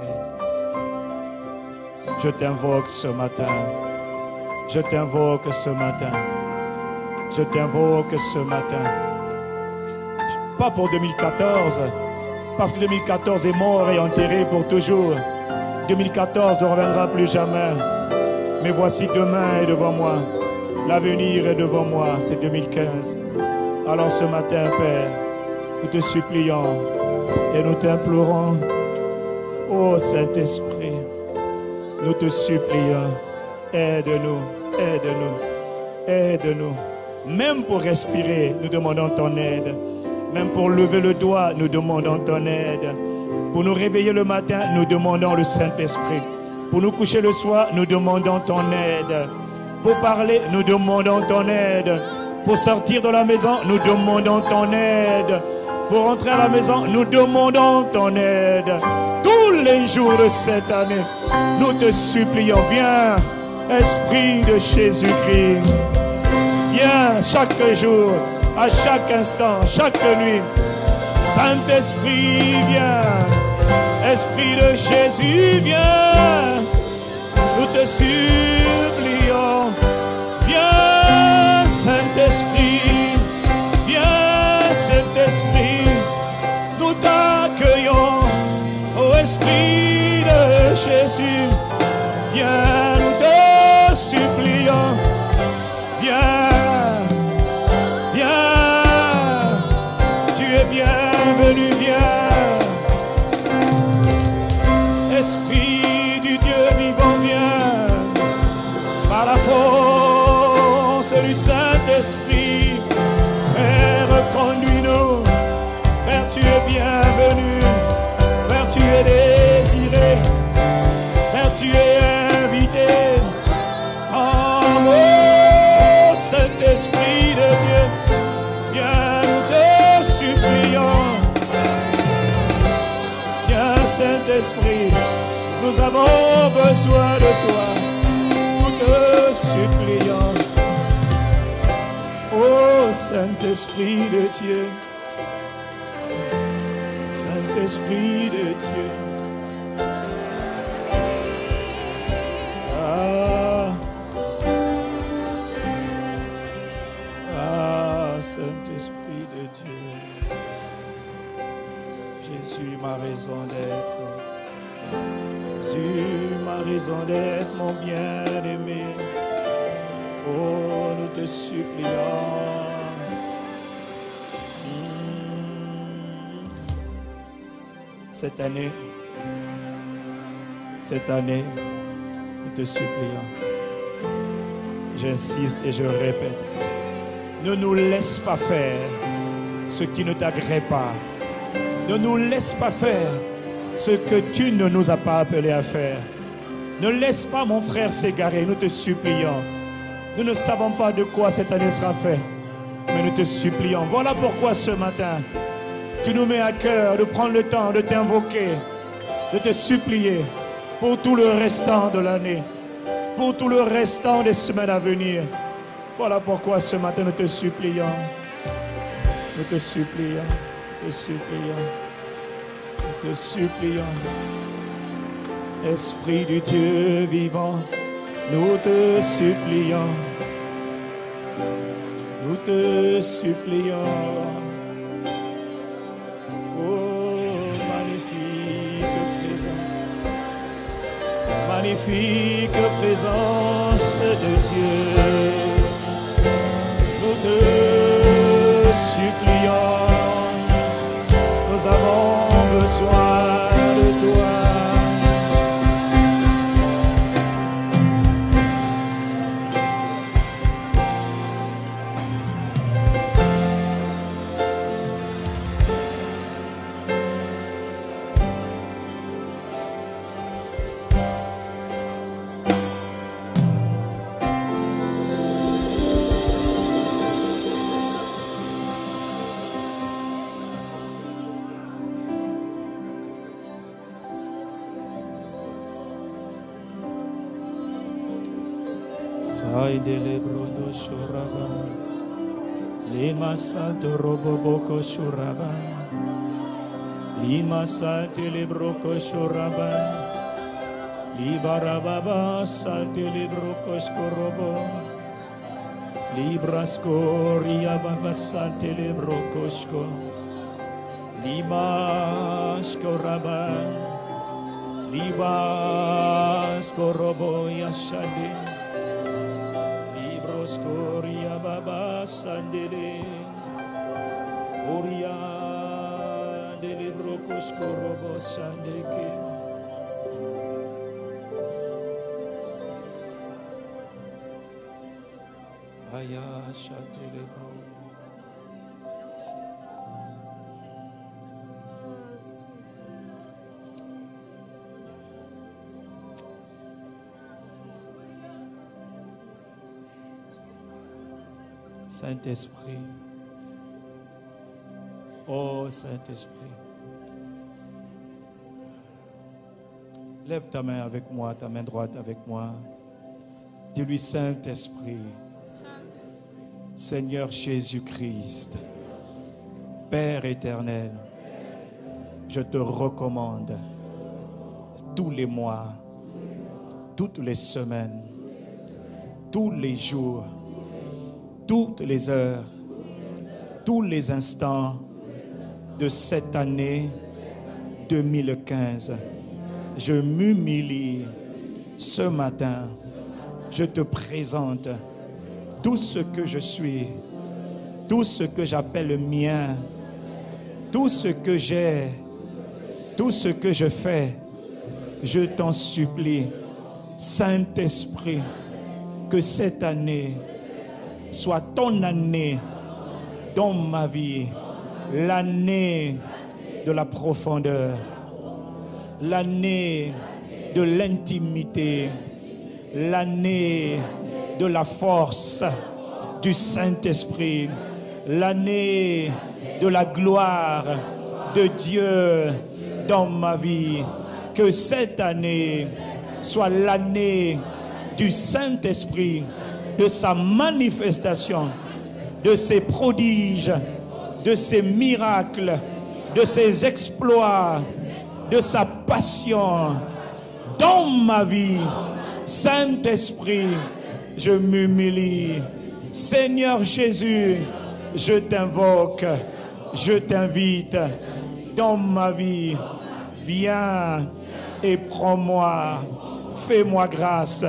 Je t'invoque ce matin. Je t'invoque ce matin. Je t'invoque ce matin. Pas pour deux mille quatorze, parce que deux mille quatorze est mort et enterré pour toujours. deux mille quatorze ne reviendra plus jamais. Mais voici demain est devant moi. L'avenir est devant moi, c'est deux mille quinze. Alors ce matin, Père, nous te supplions et nous t'implorons. Ô Saint-Esprit, nous te supplions, aide-nous, aide-nous, aide-nous. Même pour respirer, nous demandons ton aide. Même pour lever le doigt, nous demandons ton aide. Pour nous réveiller le matin, nous demandons le Saint-Esprit. Pour nous coucher le soir, nous demandons ton aide. Pour parler, nous demandons ton aide. Pour sortir de la maison, nous demandons ton aide. Pour rentrer à la maison, nous demandons ton aide. Tous les jours de cette année, nous te supplions. Viens, Esprit de Jésus-Christ. Viens chaque jour, à chaque instant, chaque nuit. Saint-Esprit, viens. Esprit de Jésus, viens. Nous te supplions. Viens, Saint-Esprit. Viens, Saint-Esprit. Nous t'accueillons. Ô Esprit de Jésus, viens, nous te supplions. Viens, viens, tu es bienvenu, viens. Esprit du Dieu vivant, viens. Par la force du Saint-Esprit, Père, conduis-nous. Père, tu es bienvenu. Père, tu es désiré. Père, tu es invité. Oh, oh Saint-Esprit de Dieu, viens, nous te supplions. Viens, Saint-Esprit, nous avons besoin de toi. Nous te supplions. Oh, Saint-Esprit de Dieu, Saint-Esprit de Dieu. Ah, ah, Saint-Esprit de Dieu. Jésus, ma raison d'être. Jésus, ma raison d'être, mon bien-aimé. Oh, nous te supplions. Cette année, cette année, nous te supplions. J'insiste et je répète, ne nous laisse pas faire ce qui ne t'agrée pas. Ne nous laisse pas faire ce que tu ne nous as pas appelés à faire. Ne laisse pas mon frère s'égarer, nous te supplions. Nous ne savons pas de quoi cette année sera faite, mais nous te supplions. Voilà pourquoi ce matin, tu nous mets à cœur de prendre le temps de t'invoquer, de te supplier pour tout le restant de l'année, pour tout le restant des semaines à venir. Voilà pourquoi ce matin nous te supplions. Nous te supplions, nous te supplions, nous te supplions. Esprit du Dieu vivant, nous te supplions. Nous te supplions. Magnifique présence de Dieu, nous te supplions, nous avons besoin de toi. Saidele brodo shuraba, lima santo robo boko shuraba, lima santele broko shuraba, libarababa santele broko shkorobo, librasko riababa santele broko shko, lima shkoraba, liba skorobo yashade. Skoria baba sandele Oria dele brokos korobo sandeke Aya shatele bro. Saint-Esprit, oh Saint-Esprit, lève ta main avec moi, ta main droite avec moi. Dis-lui, Saint-Esprit, Seigneur Jésus-Christ, Père éternel, je te recommande tous les mois, toutes les semaines, tous les jours, toutes les heures, tous les instants de cette année deux mille quinze. Je m'humilie ce matin. je te présente tout ce que je suis, tout ce que j'appelle mien, tout ce que j'ai, tout ce que je fais. Je t'en supplie, Saint-Esprit, que cette année soit ton année dans ma vie, l'année de la profondeur, l'année de l'intimité, l'année de la force du Saint-Esprit, l'année de la gloire de Dieu dans ma vie. Que cette année soit l'année du Saint-Esprit, de sa manifestation, de ses prodiges, de ses miracles, de ses exploits, de sa passion dans ma vie. Saint-Esprit, je m'humilie. Seigneur Jésus, je t'invoque, je t'invite dans ma vie. Viens et prends-moi, fais-moi grâce,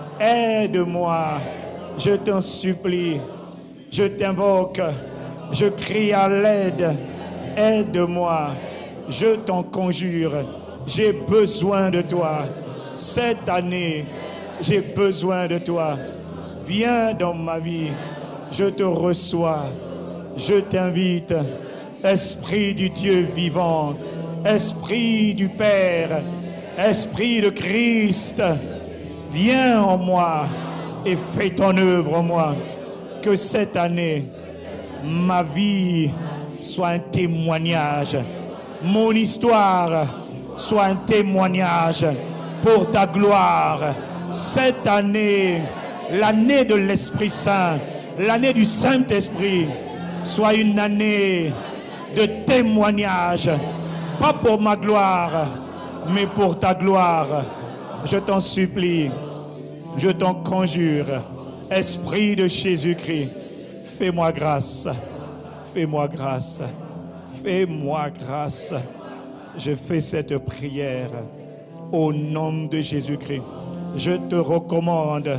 aide-moi, je t'en supplie, je t'invoque, je crie à l'aide, aide-moi, je t'en conjure, j'ai besoin de toi. Cette année, j'ai besoin de toi. Viens dans ma vie, je te reçois, je t'invite, Esprit du Dieu vivant, Esprit du Père, Esprit de Christ, viens en moi et fais ton œuvre en moi. Que cette année, ma vie soit un témoignage, mon histoire soit un témoignage pour ta gloire. Cette année, l'année de l'Esprit Saint, l'année du Saint-Esprit, soit une année de témoignage, pas pour ma gloire, mais pour ta gloire. Je t'en supplie, je t'en conjure, Esprit de Jésus-Christ, fais-moi grâce, fais-moi grâce, fais-moi grâce. Je fais cette prière au nom de Jésus-Christ. Je te recommande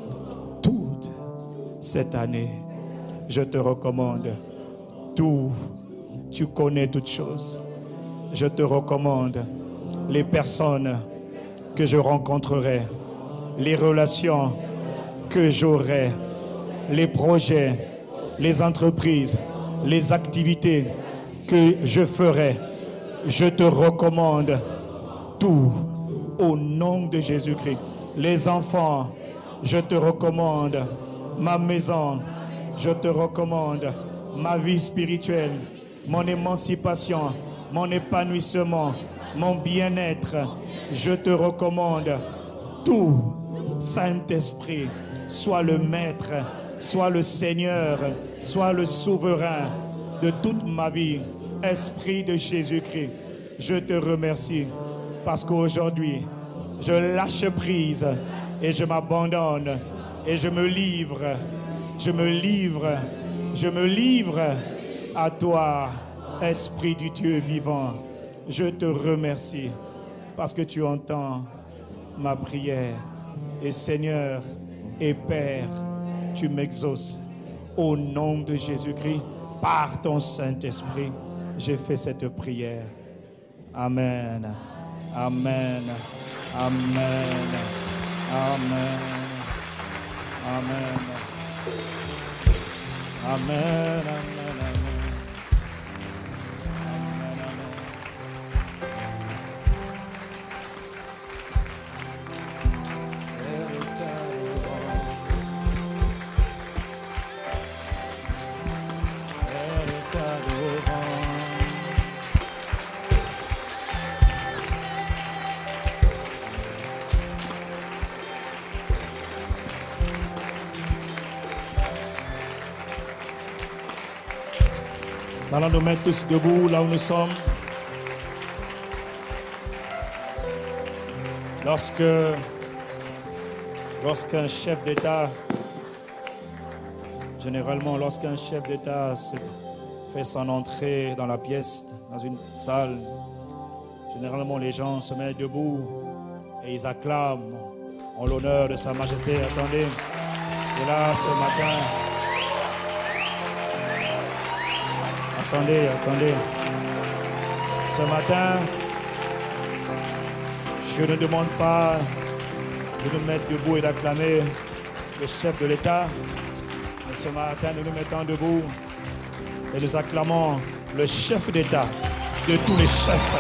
toute cette année. Je te recommande tout. Tu connais toutes choses. Je te recommande les personnes que je rencontrerai, les relations que j'aurai, les projets, les entreprises, les activités que je ferai. Je te recommande tout au nom de Jésus-Christ. Les enfants, je te recommande ma maison, je te recommande ma vie spirituelle, mon émancipation, mon épanouissement, mon bien-être. Je te recommande tout. Saint-Esprit, sois le maître, sois le Seigneur, sois le souverain de toute ma vie. Esprit de Jésus-Christ, je te remercie parce qu'aujourd'hui, je lâche prise et je m'abandonne et je me livre, je me livre, je me livre à toi, Esprit du Dieu vivant. Je te remercie parce que tu entends ma prière. Et Seigneur et Père, tu m'exauces. Au nom de Jésus-Christ, par ton Saint-Esprit, j'ai fait cette prière. Amen. Amen. Amen. Amen. Amen. Amen. Amen. Allons nous mettre tous debout là où nous sommes. Lorsque, lorsqu'un chef d'État, généralement lorsqu'un chef d'État fait son entrée dans la pièce, dans une salle, généralement les gens se mettent debout et ils acclament en l'honneur de Sa Majesté. Attendez, et là ce matin, attendez, attendez, ce matin, je ne demande pas de nous mettre debout et d'acclamer le chef de l'État, mais ce matin, nous nous mettons debout et nous acclamons le chef d'État de tous les chefs,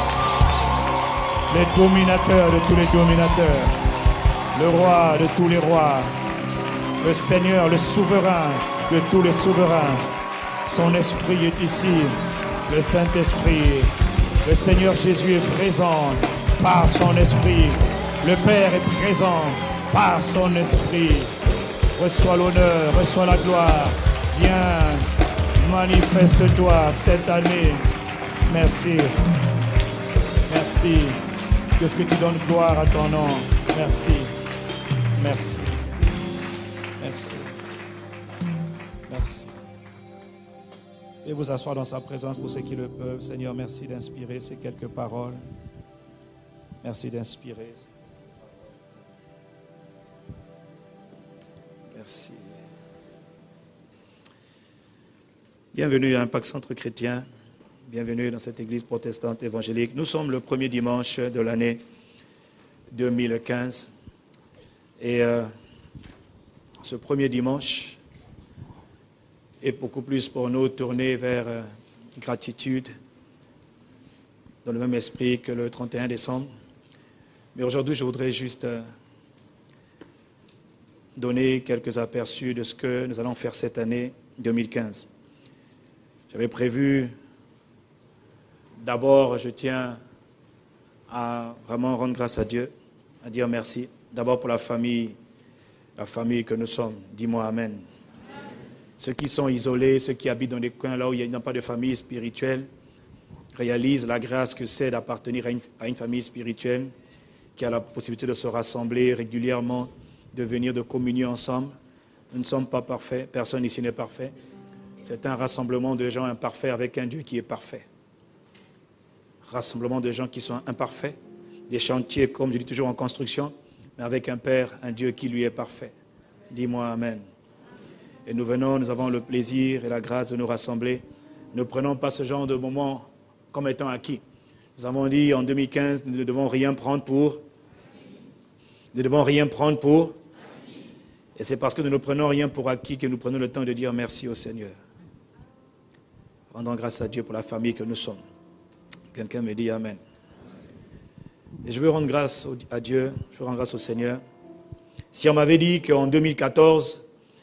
les dominateurs de tous les dominateurs, le roi de tous les rois, le Seigneur, le souverain de tous les souverains. Son esprit est ici, le Saint-Esprit. Le Seigneur Jésus est présent par son esprit. Le Père est présent par son esprit. Reçois l'honneur, reçois la gloire. Viens, manifeste-toi cette année. Merci. Merci. Que ce que tu donnes gloire à ton nom. Merci. Merci. Merci. Merci. Et vous asseoir dans sa présence pour ceux qui le peuvent. Seigneur, merci d'inspirer ces quelques paroles. Merci d'inspirer. Merci. Bienvenue à Impact Centre Chrétien. Bienvenue dans cette église protestante évangélique. Nous sommes le premier dimanche de l'année deux mille quinze. Et euh, ce premier dimanche est beaucoup plus pour nous tourné vers euh, gratitude, dans le même esprit que le trente et un décembre. Mais aujourd'hui, je voudrais juste euh, donner quelques aperçus de ce que nous allons faire cette année deux mille quinze. J'avais prévu, d'abord, je tiens à vraiment rendre grâce à Dieu, à dire merci. D'abord pour la famille, la famille que nous sommes. Dis-moi Amen. Amen. Ceux qui sont isolés, ceux qui habitent dans des coins là où il n'y a pas de famille spirituelle, réalisent la grâce que c'est d'appartenir à une, à une famille spirituelle qui a la possibilité de se rassembler régulièrement, de venir de communier ensemble. Nous ne sommes pas parfaits, personne ici n'est parfait. C'est un rassemblement de gens imparfaits avec un Dieu qui est parfait. Rassemblement de gens qui sont imparfaits, des chantiers, comme je dis toujours, en construction, mais avec un Père, un Dieu qui lui est parfait. Dis-moi Amen. Et nous venons, nous avons le plaisir et la grâce de nous rassembler. Ne prenons pas ce genre de moment comme étant acquis. Nous avons dit en deux mille quinze, nous ne devons rien prendre pour. Nous ne devons rien prendre pour. Et c'est parce que nous ne prenons rien pour acquis que nous prenons le temps de dire merci au Seigneur. Rendons grâce à Dieu pour la famille que nous sommes. Quelqu'un me dit Amen. Et je veux rendre grâce à Dieu, je veux rendre grâce au Seigneur. Si on m'avait dit qu'en deux mille quatorze,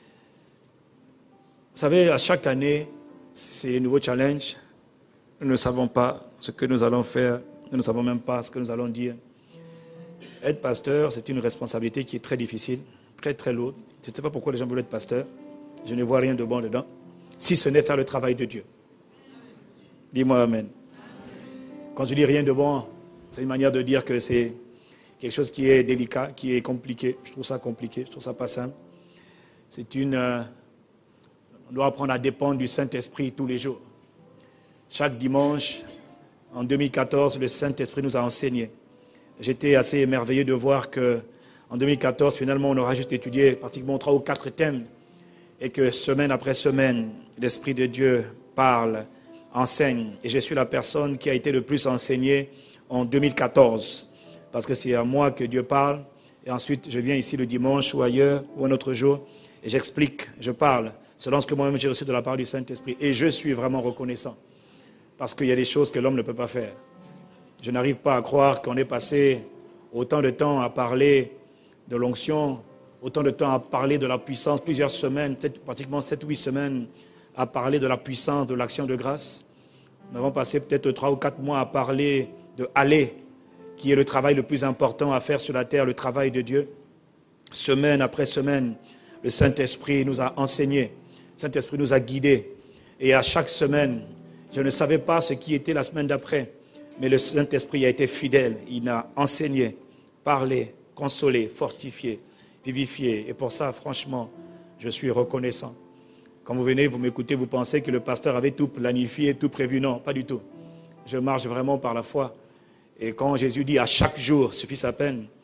vous savez, à chaque année, c'est un nouveau challenge. Nous ne savons pas ce que nous allons faire, nous ne savons même pas ce que nous allons dire. Être pasteur, c'est une responsabilité qui est très difficile, très très lourde. Je ne sais pas pourquoi les gens veulent être pasteurs. Je ne vois rien de bon dedans, si ce n'est faire le travail de Dieu. Dis-moi Amen. Quand je dis rien de bon, c'est une manière de dire que c'est quelque chose qui est délicat, qui est compliqué. Je trouve ça compliqué, je trouve ça pas simple. C'est une... Euh, on doit apprendre à dépendre du Saint-Esprit tous les jours. Chaque dimanche, en deux mille quatorze, le Saint-Esprit nous a enseigné. J'étais assez émerveillé de voir qu'en deux mille quatorze, finalement, on aura juste étudié pratiquement trois ou quatre thèmes et que semaine après semaine, l'Esprit de Dieu parle, enseigne. Et je suis la personne qui a été le plus enseignée en deux mille quatorze parce que c'est à moi que Dieu parle. Et ensuite, je viens ici le dimanche ou ailleurs ou un autre jour et j'explique, je parle selon ce que moi-même j'ai reçu de la part du Saint-Esprit. Et je suis vraiment reconnaissant parce qu'il y a des choses que l'homme ne peut pas faire. Je n'arrive pas à croire qu'on ait passé autant de temps à parler de l'onction, autant de temps à parler de la puissance, plusieurs semaines, peut-être pratiquement sept ou huit semaines, à parler de la puissance de l'action de grâce. Nous avons passé peut-être trois ou quatre mois à parler de aller, qui est le travail le plus important à faire sur la terre, le travail de Dieu. Semaine après semaine, le Saint-Esprit nous a enseigné, le Saint-Esprit nous a guidés. Et à chaque semaine, je ne savais pas ce qui était la semaine d'après, mais le Saint-Esprit a été fidèle. Il a enseigné, parlé, consolé, fortifié, vivifié. Et pour ça, franchement, je suis reconnaissant. Quand vous venez, vous m'écoutez, vous pensez que le pasteur avait tout planifié, tout prévu. Non, pas du tout. Je marche vraiment par la foi. Et quand Jésus dit à chaque jour suffit sa peine,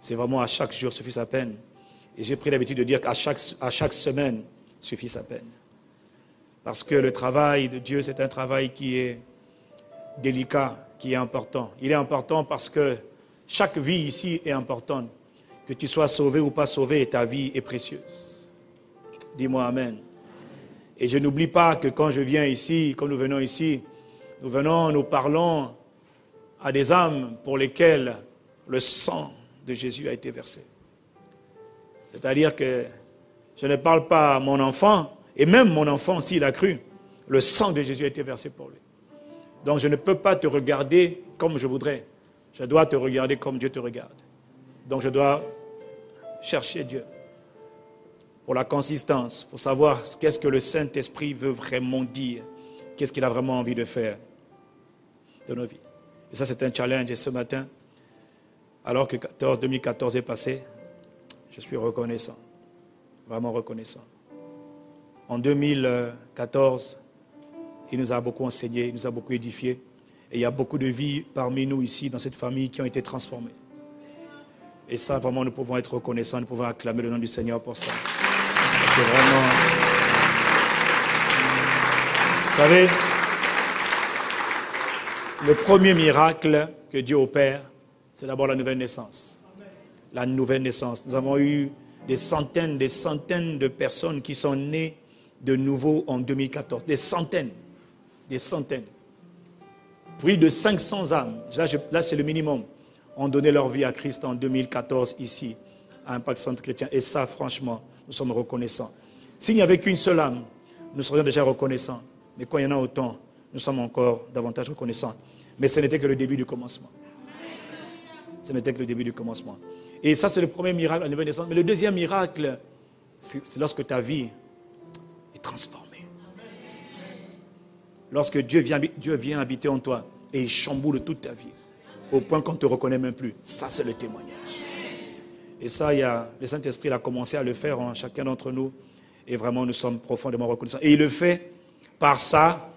c'est vraiment à chaque jour suffit sa peine. Et j'ai pris l'habitude de dire qu'à chaque, à chaque semaine suffit sa peine. Parce que le travail de Dieu, c'est un travail qui est délicat, qui est important. Il est important parce que chaque vie ici est importante. Que tu sois sauvé ou pas sauvé, ta vie est précieuse. Dis-moi Amen. Et je n'oublie pas que quand je viens ici, quand nous venons ici, nous venons, nous parlons à des âmes pour lesquelles le sang de Jésus a été versé. C'est-à-dire que je ne parle pas à mon enfant, et même mon enfant, s'il a cru, le sang de Jésus a été versé pour lui. Donc je ne peux pas te regarder comme je voudrais. Je dois te regarder comme Dieu te regarde. Donc je dois chercher Dieu pour la consistance, pour savoir qu'est-ce que le Saint-Esprit veut vraiment dire, qu'est-ce qu'il a vraiment envie de faire de nos vies. Et ça, c'est un challenge. Et ce matin, alors que deux mille quatorze est passé, je suis reconnaissant, vraiment reconnaissant. En deux mille quatorze, il nous a beaucoup enseigné, il nous a beaucoup édifié. Et il y a beaucoup de vies parmi nous ici, dans cette famille, qui ont été transformées. Et ça, vraiment, nous pouvons être reconnaissants, nous pouvons acclamer le nom du Seigneur pour ça. Parce que vraiment, vous savez, le premier miracle que Dieu opère, c'est d'abord la nouvelle naissance. La nouvelle naissance. Nous avons eu des centaines, des centaines de personnes qui sont nées de nouveau en deux mille quatorze. Des centaines, des centaines. Plus de cinq cents âmes, là, je, là c'est le minimum, ont donné leur vie à Christ en deux mille quatorze ici, à Impact Centre Chrétien. Et ça, franchement, nous sommes reconnaissants. S'il n'y avait qu'une seule âme, nous serions déjà reconnaissants. Mais quand il y en a autant, nous sommes encore davantage reconnaissants. Mais ce n'était que le début du commencement. Ce n'était que le début du commencement. Et ça, c'est le premier miracle, la nouvelle naissance. Mais le deuxième miracle, c'est, c'est lorsque ta vie est transformée. Lorsque Dieu vient, Dieu vient habiter en toi et il chamboule toute ta vie, au point qu'on ne te reconnaît même plus. Ça, c'est le témoignage. Et ça, il y a, le Saint-Esprit a commencé à le faire en chacun d'entre nous. Et vraiment, nous sommes profondément reconnaissants. Et il le fait par sa,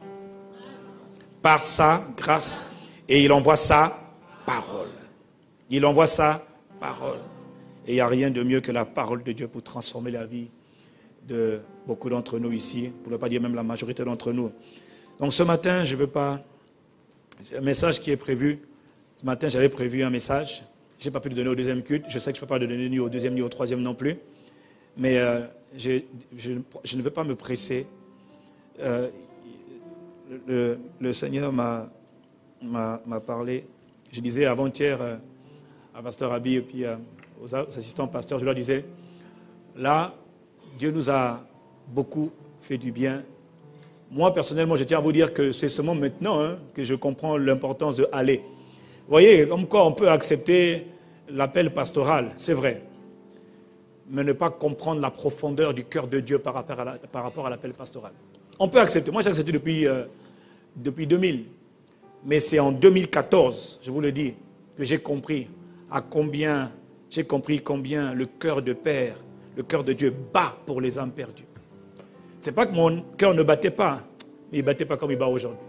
par sa grâce. Et il envoie sa parole. Il envoie sa parole. Et il n'y a rien de mieux que la parole de Dieu pour transformer la vie de beaucoup d'entre nous ici, pour ne pas dire même la majorité d'entre nous. Donc ce matin, je ne veux pas... Un message qui est prévu. Ce matin, j'avais prévu un message. Je n'ai pas pu le donner au deuxième culte. Je sais que je ne peux pas le donner ni au deuxième ni au troisième non plus. Mais euh, je, je, je ne veux pas me presser. Euh, le, le Seigneur m'a, m'a, m'a parlé. Je disais avant-hier euh, à Pasteur Abi et puis euh, aux assistants pasteurs, je leur disais, là, Dieu nous a beaucoup fait du bien. Moi, personnellement, je tiens à vous dire que c'est seulement maintenant hein, que je comprends l'importance de aller. Vous voyez, comme quoi on peut accepter l'appel pastoral, c'est vrai, mais ne pas comprendre la profondeur du cœur de Dieu par rapport à, la, par rapport à l'appel pastoral. On peut accepter. Moi, j'ai accepté depuis, euh, depuis deux mille. Mais c'est en deux mille quatorze, je vous le dis, que j'ai compris à combien, j'ai compris combien le cœur de Père, le cœur de Dieu bat pour les âmes perdues. Ce n'est pas que mon cœur ne battait pas, mais il ne battait pas comme il bat aujourd'hui.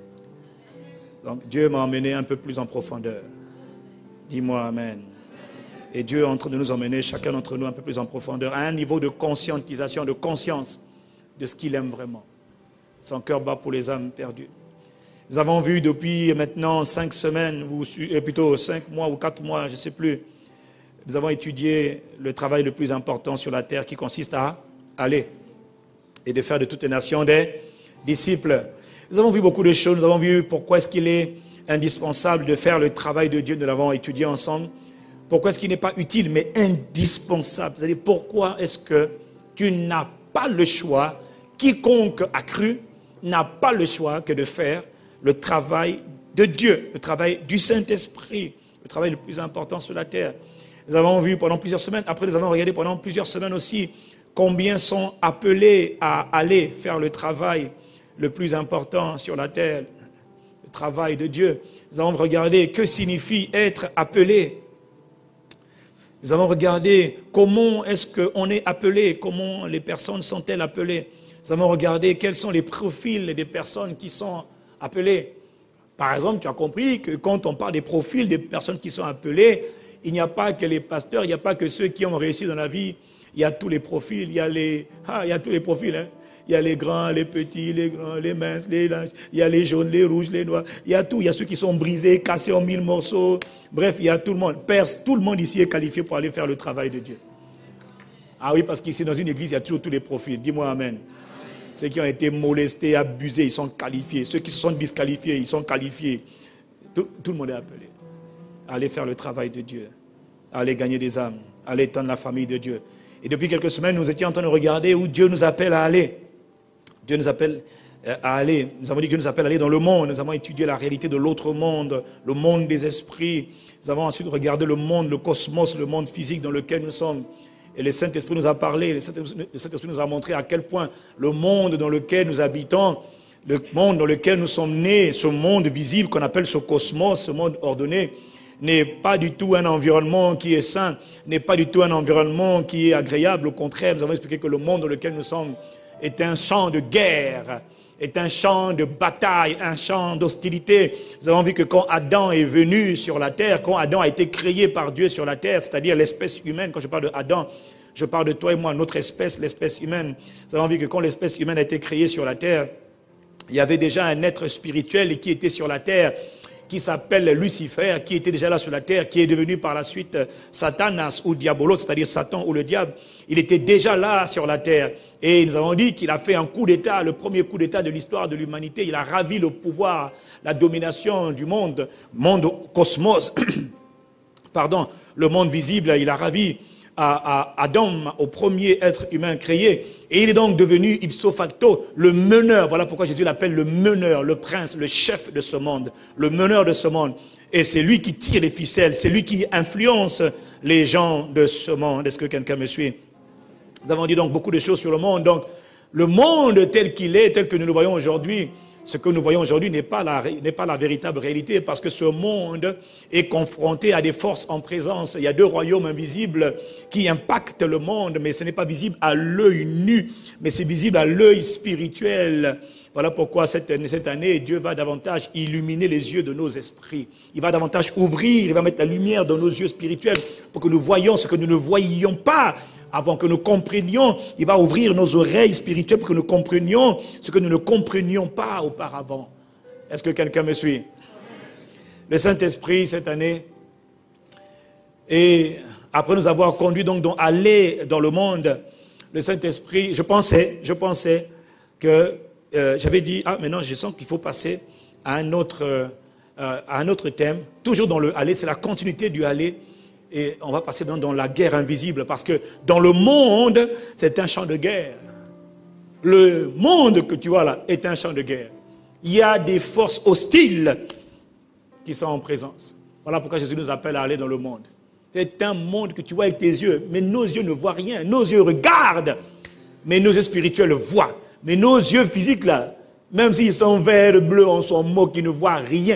Donc Dieu m'a emmené un peu plus en profondeur. Dis-moi Amen. Et Dieu est en train de nous emmener, chacun d'entre nous, un peu plus en profondeur, à un niveau de conscientisation, de conscience de ce qu'il aime vraiment. Son cœur bat pour les âmes perdues. Nous avons vu depuis maintenant cinq semaines, ou plutôt cinq mois ou quatre mois, je ne sais plus, nous avons étudié le travail le plus important sur la terre qui consiste à aller et de faire de toutes les nations des disciples. Nous avons vu beaucoup de choses, nous avons vu pourquoi est-ce qu'il est indispensable de faire le travail de Dieu, nous l'avons étudié ensemble. Pourquoi est-ce qu'il n'est pas utile mais indispensable? C'est-à-dire pourquoi est-ce que tu n'as pas le choix, quiconque a cru n'a pas le choix que de faire le travail de Dieu, le travail du Saint-Esprit, le travail le plus important sur la terre. Nous avons vu pendant plusieurs semaines, après nous avons regardé pendant plusieurs semaines aussi combien sont appelés à aller faire le travail le plus important sur la terre, le travail de Dieu. Nous avons regardé que signifie être appelé. Nous avons regardé comment est-ce qu'on est appelé, comment les personnes sont-elles appelées. Nous avons regardé quels sont les profils des personnes qui sont appelées. Par exemple, tu as compris que quand on parle des profils des personnes qui sont appelées, il n'y a pas que les pasteurs, il n'y a pas que ceux qui ont réussi dans la vie. Il y a tous les profils, il y a les, ah, il y a tous les profils, hein. Il y a les grands, les petits, les grands, les minces, les larges, il y a les jaunes, les rouges, les noirs, il y a tout, il y a ceux qui sont brisés, cassés en mille morceaux, bref, il y a tout le monde. Perse, tout le monde ici est qualifié pour aller faire le travail de Dieu. Ah oui, parce qu'ici dans une église, il y a toujours tous les profils, dis-moi amen. Ceux qui ont été molestés, abusés, ils sont qualifiés, ceux qui se sont disqualifiés, ils sont qualifiés. Tout, tout le monde est appelé à aller faire le travail de Dieu, à aller gagner des âmes, à aller étendre la famille de Dieu. Et depuis quelques semaines, nous étions en train de regarder où Dieu nous appelle à aller. Dieu nous appelle à aller. Nous avons dit que Dieu nous appelle à aller dans le monde. Nous avons étudié la réalité de l'autre monde, le monde des esprits. Nous avons ensuite regardé le monde, le cosmos, le monde physique dans lequel nous sommes. Et le Saint-Esprit nous a parlé, le Saint-Esprit nous a montré à quel point le monde dans lequel nous habitons, le monde dans lequel nous sommes nés, ce monde visible qu'on appelle ce cosmos, ce monde ordonné, n'est pas du tout un environnement qui est sain, n'est pas du tout un environnement qui est agréable. Au contraire, nous avons expliqué que le monde dans lequel nous sommes est un champ de guerre, est un champ de bataille, un champ d'hostilité. Nous avons vu que quand Adam est venu sur la terre, quand Adam a été créé par Dieu sur la terre, c'est-à-dire l'espèce humaine, quand je parle de Adam, je parle de toi et moi, notre espèce, l'espèce humaine. Nous avons vu que quand l'espèce humaine a été créée sur la terre, il y avait déjà un être spirituel qui était sur la terre, qui s'appelle Lucifer, qui était déjà là sur la terre, qui est devenu par la suite Satanas ou Diabolos, c'est-à-dire Satan ou le diable. Il était déjà là sur la terre. Et nous avons dit qu'il a fait un coup d'État, le premier coup d'État de l'histoire de l'humanité. Il a ravi le pouvoir, la domination du monde, monde cosmos, pardon, le monde visible. Il a ravi à, à Adam, au premier être humain créé. Et il est donc devenu ipso facto le meneur. Voilà pourquoi Jésus l'appelle le meneur, le prince, le chef de ce monde, le meneur de ce monde. Et c'est lui qui tire les ficelles, c'est lui qui influence les gens de ce monde. Est-ce que quelqu'un me suit? Nous avons dit donc beaucoup de choses sur le monde. Donc, le monde tel qu'il est, tel que nous le voyons aujourd'hui, ce que nous voyons aujourd'hui n'est pas la, n'est pas la véritable réalité, parce que ce monde est confronté à des forces en présence. Il y a deux royaumes invisibles qui impactent le monde, mais ce n'est pas visible à l'œil nu, mais c'est visible à l'œil spirituel. Voilà pourquoi cette, cette année, Dieu va davantage illuminer les yeux de nos esprits. Il va davantage ouvrir, il va mettre la lumière dans nos yeux spirituels pour que nous voyions ce que nous ne voyions pas avant que nous comprenions. Il va ouvrir nos oreilles spirituelles pour que nous comprenions ce que nous ne comprenions pas auparavant. Est-ce que quelqu'un me suit? Le Saint-Esprit, cette année, et après nous avoir conduit donc, donc à aller dans le monde, le Saint-Esprit, je pensais, je pensais que euh, j'avais dit, ah maintenant je sens qu'il faut passer à un autre, euh, à un autre thème, toujours dans le aller, c'est la continuité du aller. Et on va passer dans, dans la guerre invisible, parce que dans le monde, c'est un champ de guerre. Le monde que tu vois là est un champ de guerre. Il y a des forces hostiles qui sont en présence. Voilà pourquoi Jésus nous appelle à aller dans le monde. C'est un monde que tu vois avec tes yeux, mais nos yeux ne voient rien. Nos yeux regardent, mais nos yeux spirituels voient. Mais nos yeux physiques là, même s'ils sont verts, bleus, on s'en moque, ils ne voient rien.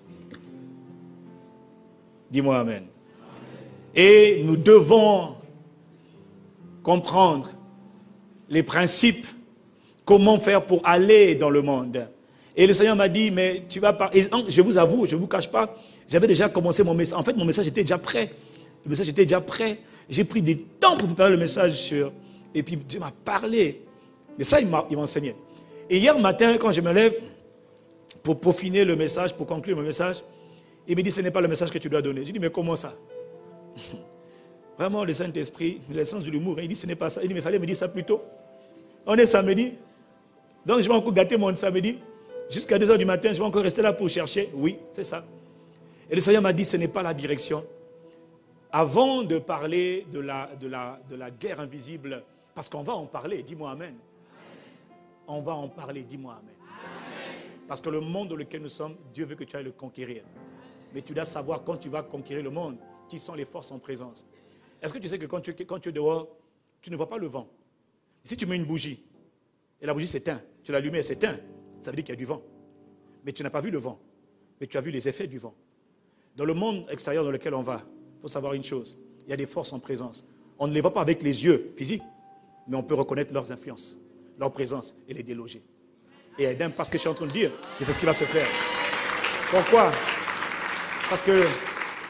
Dis-moi amen. Et nous devons comprendre les principes, comment faire pour aller dans le monde. Et le Seigneur m'a dit, mais tu vas pas... Et je vous avoue, je ne vous cache pas, j'avais déjà commencé mon message. En fait, mon message était déjà prêt. Le message était déjà prêt. J'ai pris du temps pour préparer le message sur... Et puis Dieu m'a parlé. Mais ça, il m'a enseigné. Et hier matin, quand je me lève pour peaufiner le message, pour conclure mon message, il me dit, ce n'est pas le message que tu dois donner. Je dis, mais comment ça? Vraiment, le Saint-Esprit, le sens de l'humour, il dit ce n'est pas ça. Il dit, mais il fallait me dire ça plus tôt. On est samedi, donc je vais encore gâter mon samedi. Jusqu'à deux heures du matin, je vais encore rester là pour chercher. Oui, c'est ça. Et le Seigneur m'a dit, ce n'est pas la direction. Avant de parler de la, de la, de la guerre invisible, parce qu'on va en parler, dis-moi amen. Amen. On va en parler, dis-moi amen. Amen. Parce que le monde dans lequel nous sommes, Dieu veut que tu ailles le conquérir. Mais tu dois savoir quand tu vas conquérir le monde, qui sont les forces en présence. Est-ce que tu sais que quand tu, quand tu es dehors, tu ne vois pas le vent? Si tu mets une bougie, et la bougie s'éteint, tu l'allumes et elle s'éteint, ça veut dire qu'il y a du vent. Mais tu n'as pas vu le vent, mais tu as vu les effets du vent. Dans le monde extérieur dans lequel on va, il faut savoir une chose, il y a des forces en présence. On ne les voit pas avec les yeux physiques, mais on peut reconnaître leurs influences, leur présence et les déloger. Et elle n'aime pas ce que je suis en train de dire, et c'est ce qui va se faire. Pourquoi? Parce que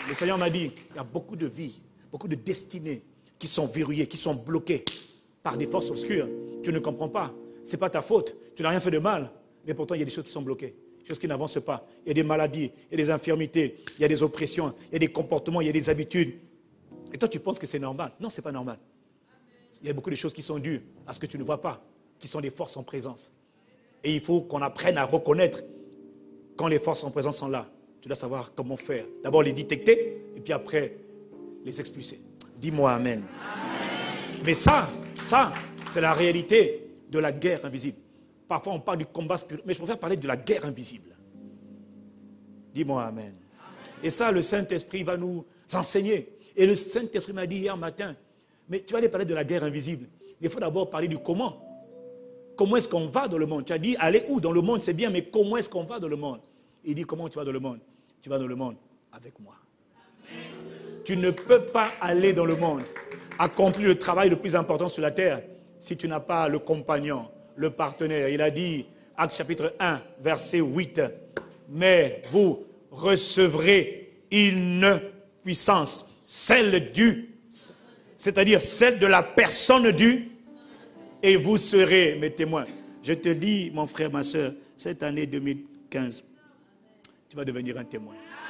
Le Seigneur m'a dit, il y a beaucoup de vies, beaucoup de destinées qui sont verrouillées, qui sont bloquées par des forces obscures. Tu ne comprends pas. Ce n'est pas ta faute. Tu n'as rien fait de mal. Mais pourtant, il y a des choses qui sont bloquées. Des choses qui n'avancent pas. Il y a des maladies, il y a des infirmités, il y a des oppressions, il y a des comportements, il y a des habitudes. Et toi, tu penses que c'est normal. Non, ce n'est pas normal. Il y a beaucoup de choses qui sont dues à ce que tu ne vois pas, qui sont des forces en présence. Et il faut qu'on apprenne à reconnaître quand les forces en présence sont là. Tu dois savoir comment faire. D'abord les détecter et puis après les expulser. Dis-moi amen. Amen. Mais ça, ça, c'est la réalité de la guerre invisible. Parfois on parle du combat spirituel, mais je préfère parler de la guerre invisible. Dis-moi amen. Amen. Et ça, le Saint-Esprit va nous enseigner. Et le Saint-Esprit m'a dit hier matin, mais tu vas aller parler de la guerre invisible. Mais il faut d'abord parler du comment. Comment est-ce qu'on va dans le monde? Tu as dit, aller où dans le monde, c'est bien, mais comment est-ce qu'on va dans le monde? Il dit, comment tu vas dans le monde? Tu vas dans le monde avec moi. Amen. Tu ne peux pas aller dans le monde, accomplir le travail le plus important sur la terre, si tu n'as pas le compagnon, le partenaire. Il a dit, Actes chapitre un, verset huit, mais vous recevrez une puissance, celle du, c'est-à-dire celle de la personne du, et vous serez mes témoins. Je te dis, mon frère, ma soeur, cette année deux mille quinze, tu vas devenir un témoin.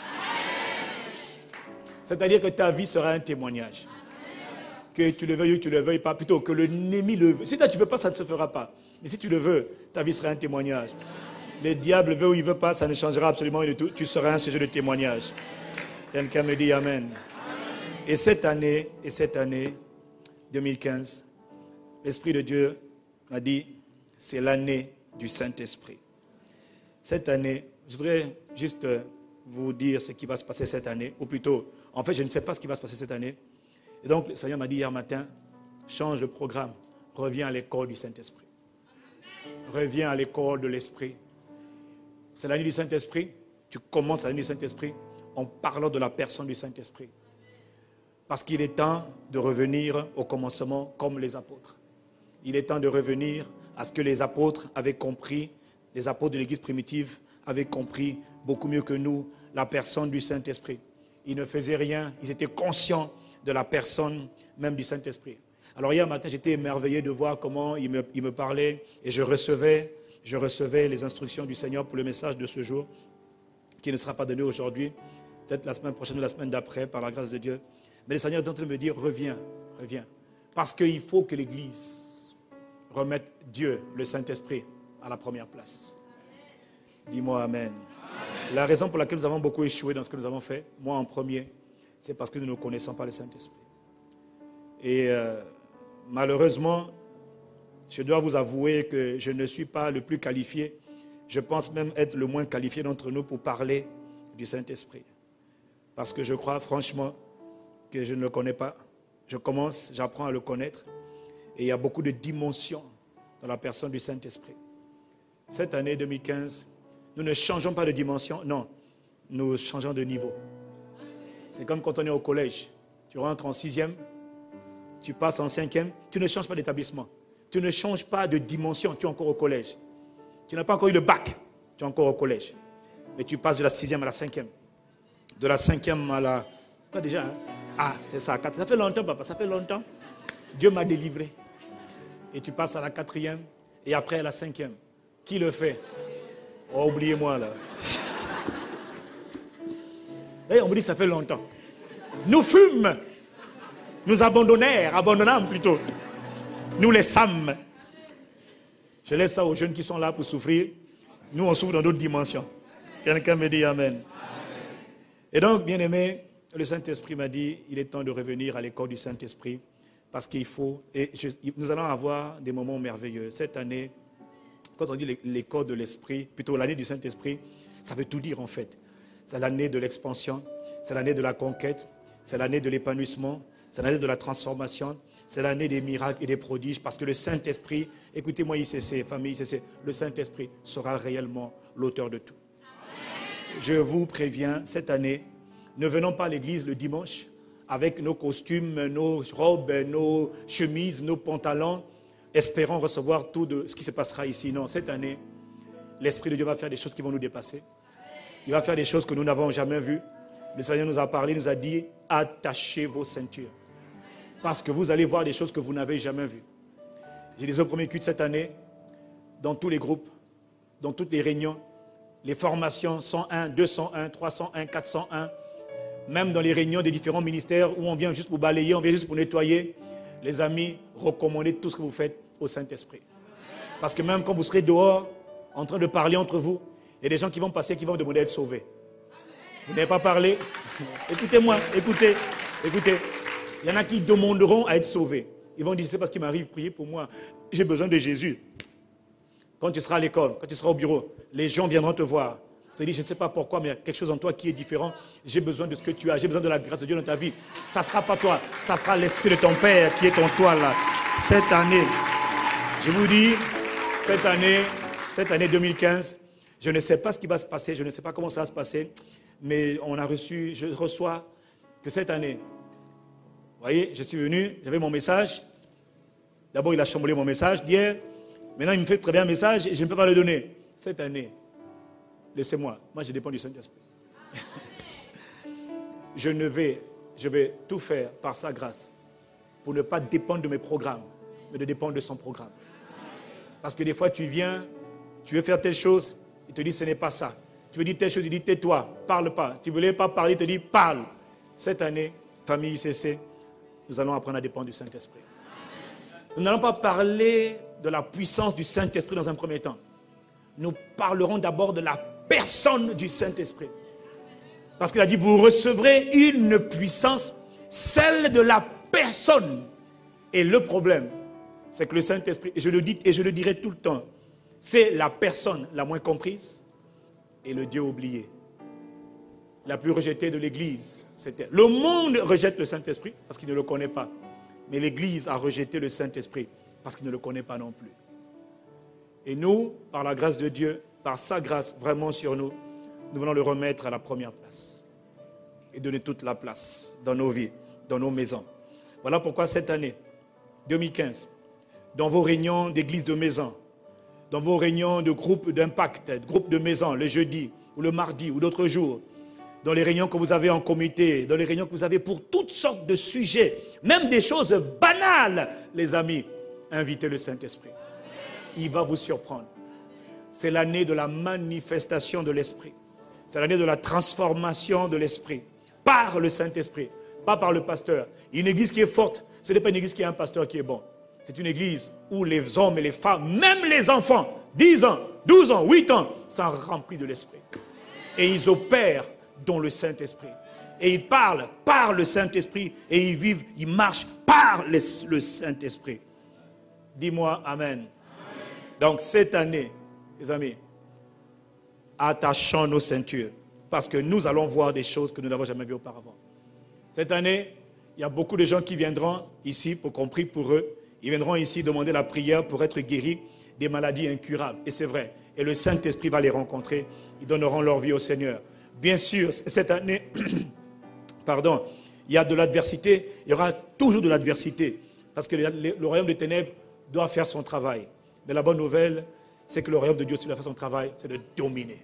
C'est-à-dire que ta vie sera un témoignage. Que tu le veuilles ou tu ne le veuilles pas, plutôt que l'ennemi le veut. Si toi tu ne veux pas, ça ne se fera pas. Mais si tu le veux, ta vie sera un témoignage. Le diable veut ou il ne veut pas, ça ne changera absolument rien du tout. Tu seras un sujet de témoignage. Quelqu'un me dit amen. Et cette année, et cette année deux mille quinze, l'Esprit de Dieu m'a dit, c'est l'année du Saint-Esprit. Cette année, je voudrais juste vous dire ce qui va se passer cette année, ou plutôt, en fait, je ne sais pas ce qui va se passer cette année. Et donc, le Seigneur m'a dit hier matin, change le programme, reviens à l'école du Saint-Esprit. Reviens à l'école de l'Esprit. C'est l'année du Saint-Esprit, tu commences l'année du Saint-Esprit en parlant de la personne du Saint-Esprit. Parce qu'il est temps de revenir au commencement comme les apôtres. Il est temps de revenir à ce que les apôtres avaient compris, les apôtres de l'Église primitive avaient compris beaucoup mieux que nous, la personne du Saint-Esprit. Ils ne faisaient rien, ils étaient conscients de la personne même du Saint-Esprit. Alors hier matin, j'étais émerveillé de voir comment il me, il me parlait et je recevais, je recevais les instructions du Seigneur pour le message de ce jour, qui ne sera pas donné aujourd'hui, peut-être la semaine prochaine ou la semaine d'après, par la grâce de Dieu. Mais le Seigneur est en train de me dire, reviens, reviens. Parce qu'il faut que l'Église remette Dieu, le Saint-Esprit, à la première place. Dis-moi amen. Amen. La raison pour laquelle nous avons beaucoup échoué dans ce que nous avons fait, moi en premier, c'est parce que nous ne connaissons pas le Saint-Esprit. Et euh, malheureusement, je dois vous avouer que je ne suis pas le plus qualifié. Je pense même être le moins qualifié d'entre nous pour parler du Saint-Esprit. Parce que je crois franchement que je ne le connais pas. Je commence, j'apprends à le connaître. Et il y a beaucoup de dimensions dans la personne du Saint-Esprit. Cette année deux mille quinze, nous ne changeons pas de dimension, non, nous changeons de niveau. C'est comme quand on est au collège. Tu rentres en sixième, tu passes en cinquième, tu ne changes pas d'établissement. Tu ne changes pas de dimension, tu es encore au collège. Tu n'as pas encore eu le bac, tu es encore au collège. Mais tu passes de la sixième à la cinquième. De la cinquième à la... Quoi déjà hein? Ah, c'est ça, ça fait longtemps, papa, ça fait longtemps. Dieu m'a délivré. Et tu passes à la quatrième et après à la cinquième. Qui le fait? Oh, oubliez-moi là. Et on me dit ça fait longtemps. Nous fûmes, nous abandonnèrent, abandonnâmes plutôt. Nous laissâmes. Je laisse ça aux jeunes qui sont là pour souffrir. Nous on souffre dans d'autres dimensions. Quelqu'un me dit amen. Et donc, bien aimé, le Saint-Esprit m'a dit, il est temps de revenir à l'école du Saint-Esprit. Parce qu'il faut, et je, nous allons avoir des moments merveilleux. Cette année, quand on dit l'école de l'Esprit, plutôt l'année du Saint-Esprit, ça veut tout dire en fait. C'est l'année de l'expansion, c'est l'année de la conquête, c'est l'année de l'épanouissement, c'est l'année de la transformation, c'est l'année des miracles et des prodiges, parce que le Saint-Esprit, écoutez-moi I C C, famille I C C, le Saint-Esprit sera réellement l'auteur de tout. Je vous préviens, cette année, ne venons pas à l'église le dimanche, avec nos costumes, nos robes, nos chemises, nos pantalons, espérant recevoir tout de ce qui se passera ici. Non, cette année, l'Esprit de Dieu va faire des choses qui vont nous dépasser. Il va faire des choses que nous n'avons jamais vues. Le Seigneur nous a parlé, nous a dit, attachez vos ceintures. Parce que vous allez voir des choses que vous n'avez jamais vues. J'ai dit au premier culte cette année, dans tous les groupes, dans toutes les réunions, les formations cent un, deux cent un, trois cent un, quatre cent un, même dans les réunions des différents ministères où on vient juste pour balayer, on vient juste pour nettoyer. Les amis, recommandez tout ce que vous faites au Saint-Esprit. Parce que même quand vous serez dehors, en train de parler entre vous, il y a des gens qui vont passer, qui vont demander à être sauvés. Vous n'avez pas parlé? Écoutez-moi, écoutez, écoutez. Il y en a qui demanderont à être sauvés. Ils vont dire, c'est parce qu'il m'arrive, priez pour moi. J'ai besoin de Jésus. Quand tu seras à l'école, quand tu seras au bureau, les gens viendront te voir. Tu te dis, je ne sais pas pourquoi, mais il y a quelque chose en toi qui est différent. J'ai besoin de ce que tu as. J'ai besoin de la grâce de Dieu dans ta vie. Ça ne sera pas toi. Ça sera l'esprit de ton Père qui est en toi là. Cette année, je vous dis, cette année, cette année deux mille quinze, je ne sais pas ce qui va se passer. Je ne sais pas comment ça va se passer. Mais on a reçu, je reçois que cette année, vous voyez, je suis venu, j'avais mon message. D'abord, il a chamboulé mon message d'hier. Maintenant, il me fait très bien un message et je ne peux pas le donner. Cette année, laissez-moi. Moi, je dépends du Saint-Esprit. je ne vais, je vais tout faire par sa grâce pour ne pas dépendre de mes programmes, mais de dépendre de son programme. Parce que des fois, tu viens, tu veux faire telle chose, il te dit, ce n'est pas ça. Tu veux dire telle chose, il dit, tais-toi, parle pas. Tu ne voulais pas parler, il te dit, parle. Cette année, famille I C C, nous allons apprendre à dépendre du Saint-Esprit. Nous n'allons pas parler de la puissance du Saint-Esprit dans un premier temps. Nous parlerons d'abord de la personne du Saint-Esprit. Parce qu'il a dit, vous recevrez une puissance, celle de la personne. Et le problème, c'est que le Saint-Esprit, et je le dis et je le dirai tout le temps, c'est la personne la moins comprise et le Dieu oublié. La plus rejetée de l'Église, c'était... Le monde rejette le Saint-Esprit parce qu'il ne le connaît pas. Mais l'Église a rejeté le Saint-Esprit parce qu'il ne le connaît pas non plus. Et nous, par la grâce de Dieu, par sa grâce vraiment sur nous, nous voulons le remettre à la première place. Et donner toute la place dans nos vies, dans nos maisons. Voilà pourquoi cette année, deux mille quinze, dans vos réunions d'église de maison, dans vos réunions de groupes d'impact, de groupes de maison, le jeudi ou le mardi ou d'autres jours, dans les réunions que vous avez en comité, dans les réunions que vous avez pour toutes sortes de sujets, même des choses banales, les amis, invitez le Saint-Esprit. Il va vous surprendre. C'est l'année de la manifestation de l'Esprit. C'est l'année de la transformation de l'Esprit par le Saint-Esprit, pas par le pasteur. Une église qui est forte, ce n'est pas une église qui a un pasteur qui est bon. C'est une église où les hommes et les femmes, même les enfants, dix ans, douze ans, huit ans, sont remplis de l'Esprit. Et ils opèrent dans le Saint-Esprit. Et ils parlent par le Saint-Esprit et ils vivent, ils marchent par le Saint-Esprit. Dis-moi Amen. Amen. Donc cette année, les amis, attachons nos ceintures parce que nous allons voir des choses que nous n'avons jamais vues auparavant. Cette année, il y a beaucoup de gens qui viendront ici pour qu'on prie pour eux. Ils viendront ici demander la prière pour être guéris des maladies incurables. Et c'est vrai. Et le Saint-Esprit va les rencontrer. Ils donneront leur vie au Seigneur. Bien sûr, cette année, pardon, il y a de l'adversité. Il y aura toujours de l'adversité. Parce que le, le, le royaume des ténèbres doit faire son travail. Mais la bonne nouvelle, c'est que le royaume de Dieu, s'il doit faire son travail, c'est de dominer.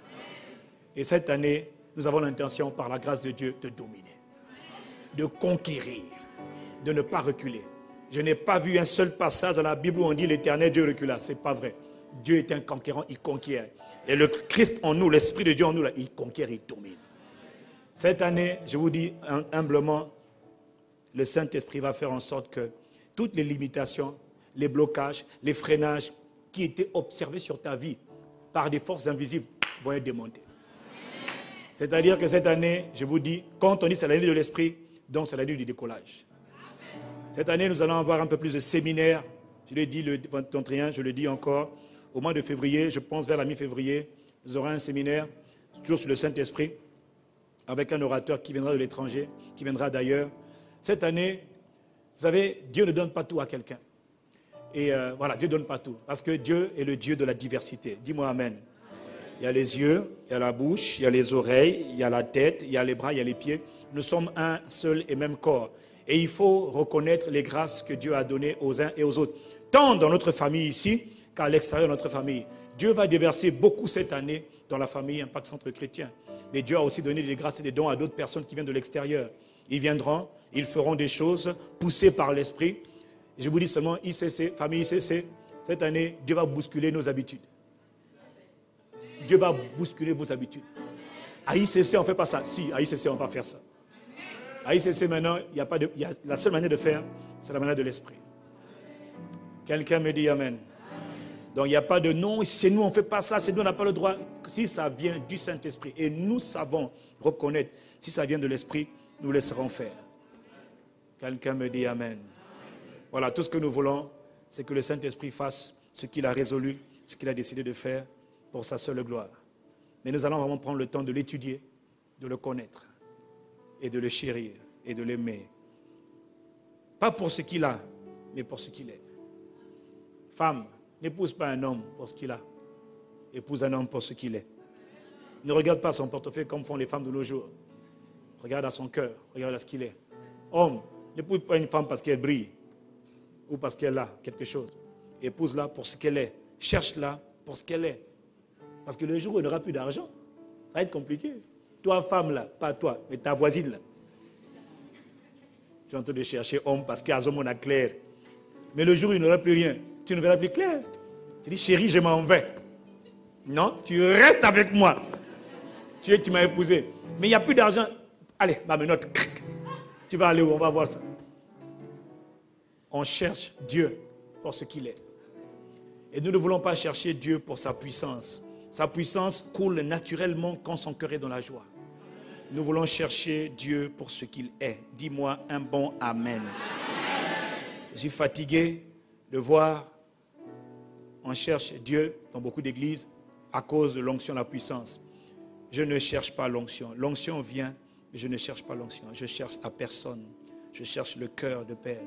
Et cette année, nous avons l'intention, par la grâce de Dieu, de dominer. De conquérir. De ne pas reculer. Je n'ai pas vu un seul passage dans la Bible où on dit l'Éternel Dieu recula. Ce n'est pas vrai. Dieu est un conquérant, il conquiert. Et le Christ en nous, l'Esprit de Dieu en nous, là, il conquiert, il domine. Cette année, je vous dis humblement, le Saint-Esprit va faire en sorte que toutes les limitations, les blocages, les freinages qui étaient observés sur ta vie par des forces invisibles vont être démontés. C'est-à-dire que cette année, je vous dis, quand on dit c'est l'année de l'Esprit, donc c'est l'année du décollage. Cette année, nous allons avoir un peu plus de séminaires. Je l'ai dit le vingt et un, je le dis encore. Au mois de février, je pense vers la mi-février, nous aurons un séminaire, toujours sur le Saint-Esprit, avec un orateur qui viendra de l'étranger, qui viendra d'ailleurs. Cette année, vous savez, Dieu ne donne pas tout à quelqu'un. Et euh, voilà, Dieu ne donne pas tout. Parce que Dieu est le Dieu de la diversité. Dis-moi Amen. Il y a les yeux, il y a la bouche, il y a les oreilles, il y a la tête, il y a les bras, il y a les pieds. Nous sommes un seul et même corps. Et il faut reconnaître les grâces que Dieu a données aux uns et aux autres. Tant dans notre famille ici, qu'à l'extérieur de notre famille. Dieu va déverser beaucoup cette année dans la famille Impact Centre Chrétien. Mais Dieu a aussi donné des grâces et des dons à d'autres personnes qui viennent de l'extérieur. Ils viendront, ils feront des choses poussées par l'Esprit. Je vous dis seulement, I C C, famille I C C, cette année, Dieu va bousculer nos habitudes. Dieu va bousculer vos habitudes. À I C C, on ne fait pas ça. Si, à I C C, on va faire ça. À I C C, maintenant, il y a pas de, il y a, la seule manière de faire, c'est la manière de l'Esprit. Quelqu'un me dit Amen. Donc, il n'y a pas de non, chez nous, on ne fait pas ça, c'est nous, on n'a pas le droit. Si ça vient du Saint-Esprit, et nous savons reconnaître, si ça vient de l'Esprit, nous laisserons faire. Quelqu'un me dit Amen. Voilà, tout ce que nous voulons, c'est que le Saint-Esprit fasse ce qu'il a résolu, ce qu'il a décidé de faire pour sa seule gloire. Mais nous allons vraiment prendre le temps de l'étudier, de le connaître, et de le chérir, et de l'aimer. Pas pour ce qu'il a, mais pour ce qu'il est. Femme, n'épouse pas un homme pour ce qu'il a. Épouse un homme pour ce qu'il est. Ne regarde pas son portefeuille comme font les femmes de nos jours. Regarde à son cœur, regarde à ce qu'il est. Homme, n'épouse pas une femme parce qu'elle brille ou parce qu'elle a quelque chose. Épouse-la pour ce qu'elle est. Cherche-la pour ce qu'elle est. Parce que le jour où il n'aura plus d'argent, ça va être compliqué. Toi, femme, là, pas toi, mais ta voisine, là. Tu es en train de chercher homme parce qu'il y a un monde clair. Mais le jour où il n'aura plus rien, tu ne verras plus clair. Tu dis, chérie, je m'en vais. Non, tu restes avec moi. Tu, tu m'as épousé. Mais il n'y a plus d'argent. Allez, ma menotte. Tu vas aller où? On va voir ça. On cherche Dieu pour ce qu'il est. Et nous ne voulons pas chercher Dieu pour sa puissance. Sa puissance coule naturellement quand son cœur est dans la joie. Nous voulons chercher Dieu pour ce qu'il est. Dis-moi un bon Amen. Je suis fatigué de voir, on cherche Dieu dans beaucoup d'églises à cause de l'onction, la puissance. Je ne cherche pas l'onction. L'onction vient, mais je ne cherche pas l'onction. Je cherche à personne. Je cherche le cœur de Père.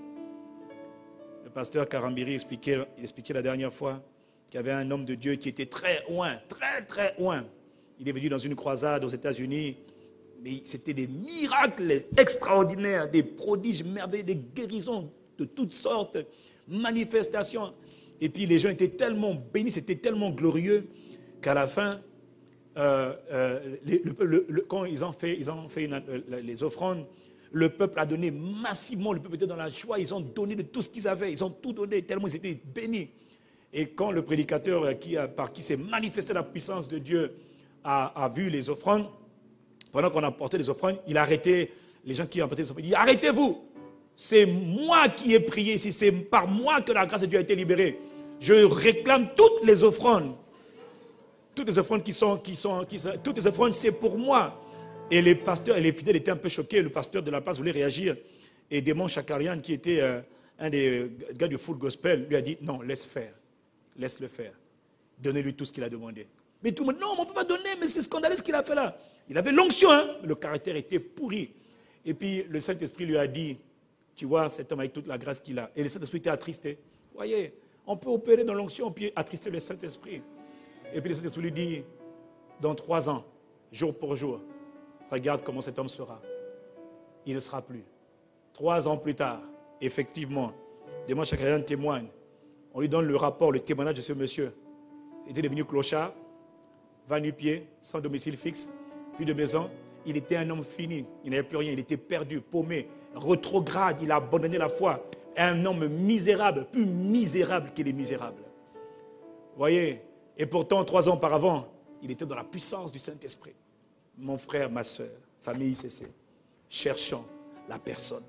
Le pasteur Karambiri expliquait, expliquait la dernière fois qu'il y avait un homme de Dieu qui était très loin, très très loin. Il est venu dans une croisade aux États-Unis, mais c'était des miracles extraordinaires, des prodiges merveilleux, des guérisons de toutes sortes, manifestations. Et puis les gens étaient tellement bénis, c'était tellement glorieux qu'à la fin, euh, euh, les, le, le, le, quand ils ont fait, ils ont fait une, les offrandes, le peuple a donné massivement, le peuple était dans la joie, ils ont donné de tout ce qu'ils avaient, ils ont tout donné tellement ils étaient bénis. Et quand le prédicateur qui a, par qui s'est manifesté la puissance de Dieu a, a vu les offrandes, pendant qu'on apportait les offrandes, il a arrêté les gens qui apportaient les offrandes. Il dit, arrêtez-vous, c'est moi qui ai prié ici, c'est par moi que la grâce de Dieu a été libérée. Je réclame toutes les offrandes. Toutes les offrandes qui sont, qui sont, qui sont toutes les offrandes, c'est pour moi. Et les pasteurs et les fidèles étaient un peu choqués. Le pasteur de la place voulait réagir. Et Démon Chakarian, qui était euh, un des gars du full gospel, lui a dit, non, laisse faire. Laisse-le faire. Donnez-lui tout ce qu'il a demandé. Mais tout le monde, non, on ne peut pas donner, mais c'est scandaleux ce qu'il a fait là. Il avait l'onction, hein, mais le caractère était pourri. Et puis le Saint-Esprit lui a dit, tu vois, cet homme avec toute la grâce qu'il a. Et le Saint-Esprit était attristé. Vous voyez, on peut opérer dans l'onction, puis attrister le Saint-Esprit. Et puis le Saint-Esprit lui dit, dans trois ans, jour pour jour, regarde comment cet homme sera. Il ne sera plus. Trois ans plus tard, effectivement, Démon Chakarian témoigne. On lui donne le rapport, le témoignage de ce monsieur. Il était devenu clochard, va nu-pied, sans domicile fixe, plus de maison. Il était un homme fini, il n'avait plus rien, il était perdu, paumé, rétrograde, il a abandonné la foi. Un homme misérable, plus misérable qu'il est misérable. Vous voyez, et pourtant, trois ans auparavant, il était dans la puissance du Saint-Esprit. Mon frère, ma soeur, famille I C C, cherchons la personne.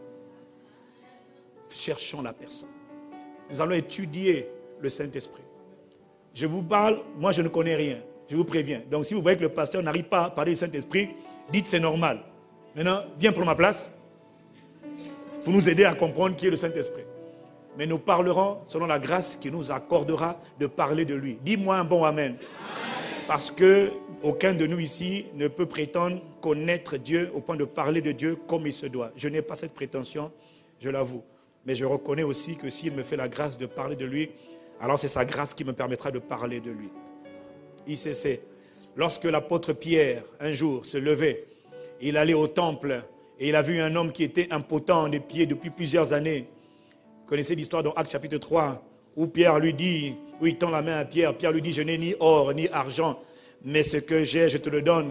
Cherchons la personne. Nous allons étudier le Saint-Esprit. Je vous parle, moi je ne connais rien, je vous préviens. Donc si vous voyez que le pasteur n'arrive pas à parler du Saint-Esprit, dites c'est normal. Maintenant, viens prendre ma place. Pour nous aider à comprendre qui est le Saint-Esprit. Mais nous parlerons selon la grâce qui nous accordera de parler de lui. Dis-moi un bon Amen. Amen. Parce que aucun de nous ici ne peut prétendre connaître Dieu au point de parler de Dieu comme il se doit. Je n'ai pas cette prétention, je l'avoue. Mais je reconnais aussi que s'il me fait la grâce de parler de lui, alors c'est sa grâce qui me permettra de parler de lui. I C C. Lorsque l'apôtre Pierre, un jour, se levait, il allait au temple et il a vu un homme qui était impotent des pieds depuis plusieurs années. Vous connaissez l'histoire dans Actes chapitre trois, où Pierre lui dit, où il tend la main à Pierre, Pierre lui dit, je n'ai ni or ni argent, mais ce que j'ai, je te le donne.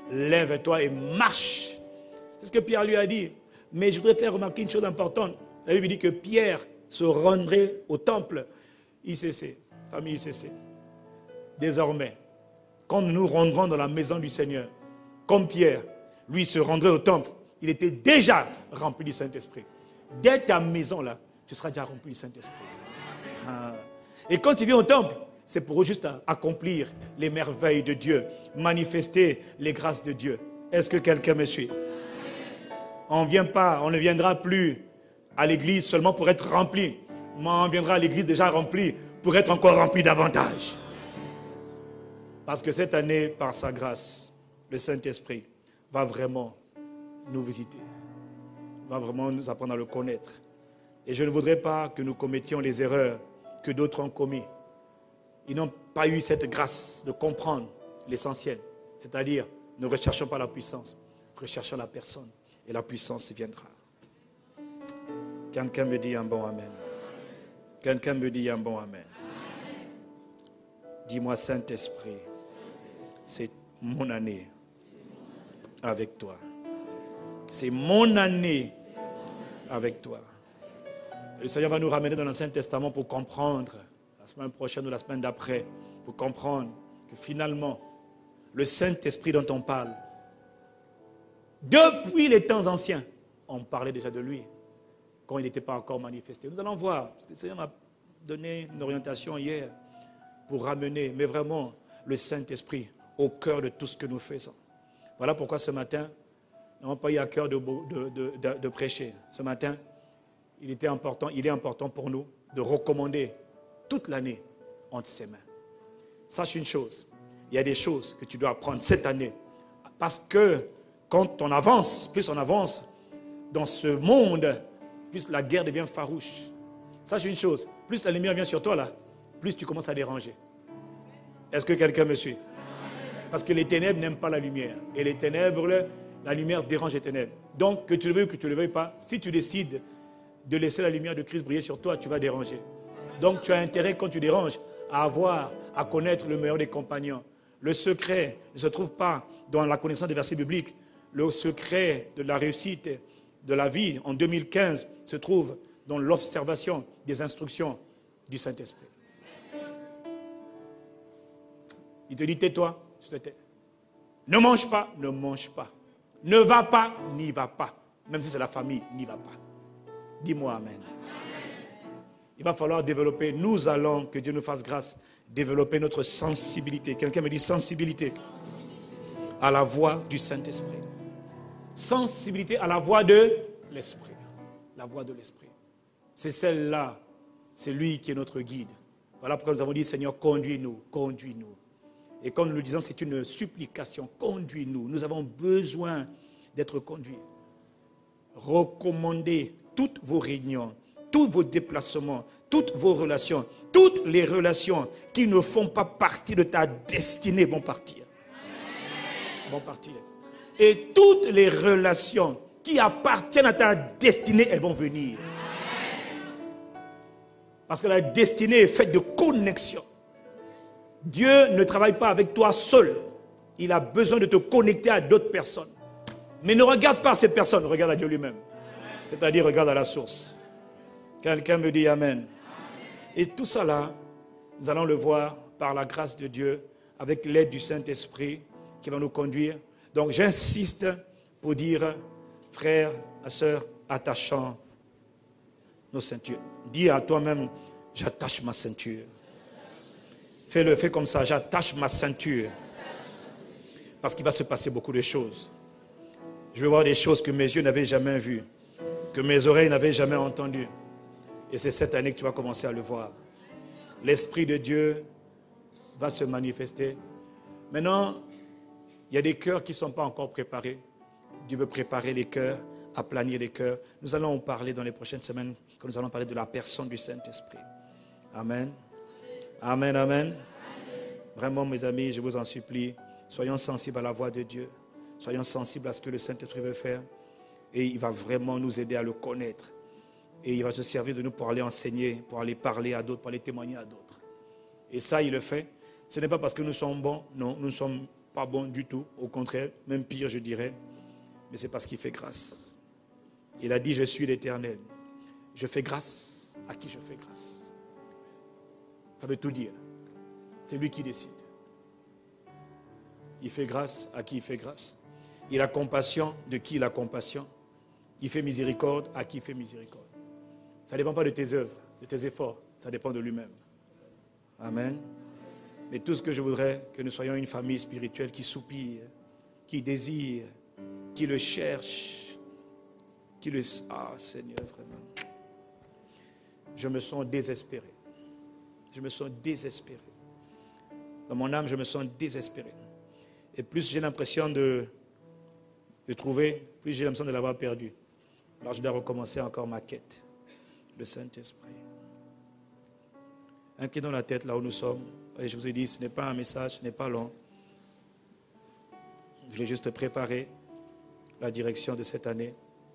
lève-toi et marche. C'est ce que Pierre lui a dit. Mais je voudrais faire remarquer une chose importante. La Bible dit que Pierre se rendrait au temple I C C, famille I C C. Désormais, quand nous nous rendrons dans la maison du Seigneur, comme Pierre, lui se rendrait au temple, il était déjà rempli du Saint-Esprit. Dès ta maison là, tu seras déjà rempli du Saint-Esprit. Ah. Et quand tu viens au temple, c'est pour juste accomplir les merveilles de Dieu, manifester les grâces de Dieu. Est-ce que quelqu'un me suit? On vient pas, on ne viendra plus à l'église seulement pour être rempli, mais on viendra à l'église déjà rempli pour être encore rempli davantage. Parce que cette année, par sa grâce, le Saint-Esprit va vraiment nous visiter, va vraiment nous apprendre à le connaître. Et je ne voudrais pas que nous commettions les erreurs que d'autres ont commises. Ils n'ont pas eu cette grâce de comprendre l'essentiel. C'est-à-dire, ne recherchons pas la puissance, recherchons la personne. Et la puissance viendra. Quelqu'un me dit un bon amen. Quelqu'un me dit un bon amen. Dis-moi, Saint-Esprit, c'est mon année avec toi. C'est mon année avec toi. Le Seigneur va nous ramener dans l'Ancien Testament pour comprendre, la semaine prochaine ou la semaine d'après, pour comprendre que finalement, le Saint-Esprit dont on parle, depuis les temps anciens, on parlait déjà de lui, quand il n'était pas encore manifesté. Nous allons voir, parce que le Seigneur m'a donné une orientation hier pour ramener, mais vraiment, le Saint-Esprit au cœur de tout ce que nous faisons. Voilà pourquoi ce matin, nous n'avons pas eu à cœur de, de, de, de, de prêcher. Ce matin, il était important, il est important pour nous de recommander toute l'année entre ses mains. Sache une chose, il y a des choses que tu dois apprendre cette année, parce que quand on avance, plus on avance dans ce monde, plus la guerre devient farouche. Sache une chose, plus la lumière vient sur toi là, plus tu commences à déranger. Est-ce que quelqu'un me suit? Parce que les ténèbres n'aiment pas la lumière. Et les ténèbres, la lumière dérange les ténèbres. Donc, que tu le veuilles ou que tu ne le veuilles pas, si tu décides de laisser la lumière de Christ briller sur toi, tu vas déranger. Donc, tu as intérêt, quand tu déranges, à avoir, à connaître le meilleur des compagnons. Le secret ne se trouve pas dans la connaissance des versets bibliques. Le secret de la réussite de la vie en deux mille quinze se trouve dans l'observation des instructions du Saint-Esprit. Il te dit, tais-toi, tu te tais. Ne mange pas, ne mange pas. Ne va pas, n'y va pas. Même si c'est la famille, n'y va pas. Dis-moi amen. Amen. Il va falloir développer, nous allons, que Dieu nous fasse grâce, développer notre sensibilité. Quelqu'un me dit sensibilité à la voix du Saint-Esprit. Sensibilité à la voix de l'Esprit. La voix de l'Esprit. C'est celle-là. C'est lui qui est notre guide. Voilà pourquoi nous avons dit, Seigneur, conduis-nous, conduis-nous. Et comme nous le disons, c'est une supplication. Conduis-nous. Nous avons besoin d'être conduits. Recommandez toutes vos réunions, tous vos déplacements, toutes vos relations, toutes les relations qui ne font pas partie de ta destinée vont partir. Vont partir. Et toutes les relations qui appartiennent à ta destinée, elles vont venir. Parce que la destinée est faite de connexion. Dieu ne travaille pas avec toi seul. Il a besoin de te connecter à d'autres personnes. Mais ne regarde pas ces personnes, regarde à Dieu lui-même. C'est-à-dire, regarde à la source. Quelqu'un me dit Amen. Et tout ça là, nous allons le voir par la grâce de Dieu, avec l'aide du Saint-Esprit qui va nous conduire. Donc j'insiste pour dire, frères, sœurs, attachons nos ceintures. Dis à toi-même, j'attache ma ceinture. Fais-le, fais comme ça, j'attache ma ceinture. Parce qu'il va se passer beaucoup de choses. Je vais voir des choses que mes yeux n'avaient jamais vues, que mes oreilles n'avaient jamais entendues. Et c'est cette année que tu vas commencer à le voir. L'Esprit de Dieu va se manifester. Maintenant, il y a des cœurs qui ne sont pas encore préparés. Dieu veut préparer les cœurs, aplanir les cœurs. Nous allons en parler dans les prochaines semaines, quand nous allons parler de la personne du Saint-Esprit. Amen. Amen, amen. Amen. Vraiment, mes amis, je vous en supplie, soyons sensibles à la voix de Dieu. Soyons sensibles à ce que le Saint-Esprit veut faire. Et il va vraiment nous aider à le connaître. Et il va se servir de nous pour aller enseigner, pour aller parler à d'autres, pour aller témoigner à d'autres. Et ça, il le fait. Ce n'est pas parce que nous sommes bons, non, nous ne sommes pas bon du tout, au contraire, même pire je dirais, mais c'est parce qu'il fait grâce. Il a dit, je suis l'Éternel. Je fais grâce à qui je fais grâce. Ça veut tout dire. C'est lui qui décide. Il fait grâce à qui il fait grâce. Il a compassion de qui il a compassion. Il fait miséricorde à qui il fait miséricorde. Ça ne dépend pas de tes œuvres, de tes efforts. Ça dépend de lui-même. Amen. Mais tout ce que je voudrais, que nous soyons une famille spirituelle qui soupire, qui désire, qui le cherche, qui le... Ah, Seigneur, vraiment. Je me sens désespéré. Je me sens désespéré. Dans mon âme, je me sens désespéré. Et plus j'ai l'impression de, de trouver, plus j'ai l'impression de l'avoir perdu. Alors je dois recommencer encore ma quête. Le Saint-Esprit. Inclinons la tête là où nous sommes. Et je vous ai dit, ce n'est pas un message, ce n'est pas long. Je voulais juste préparer la direction de cette année.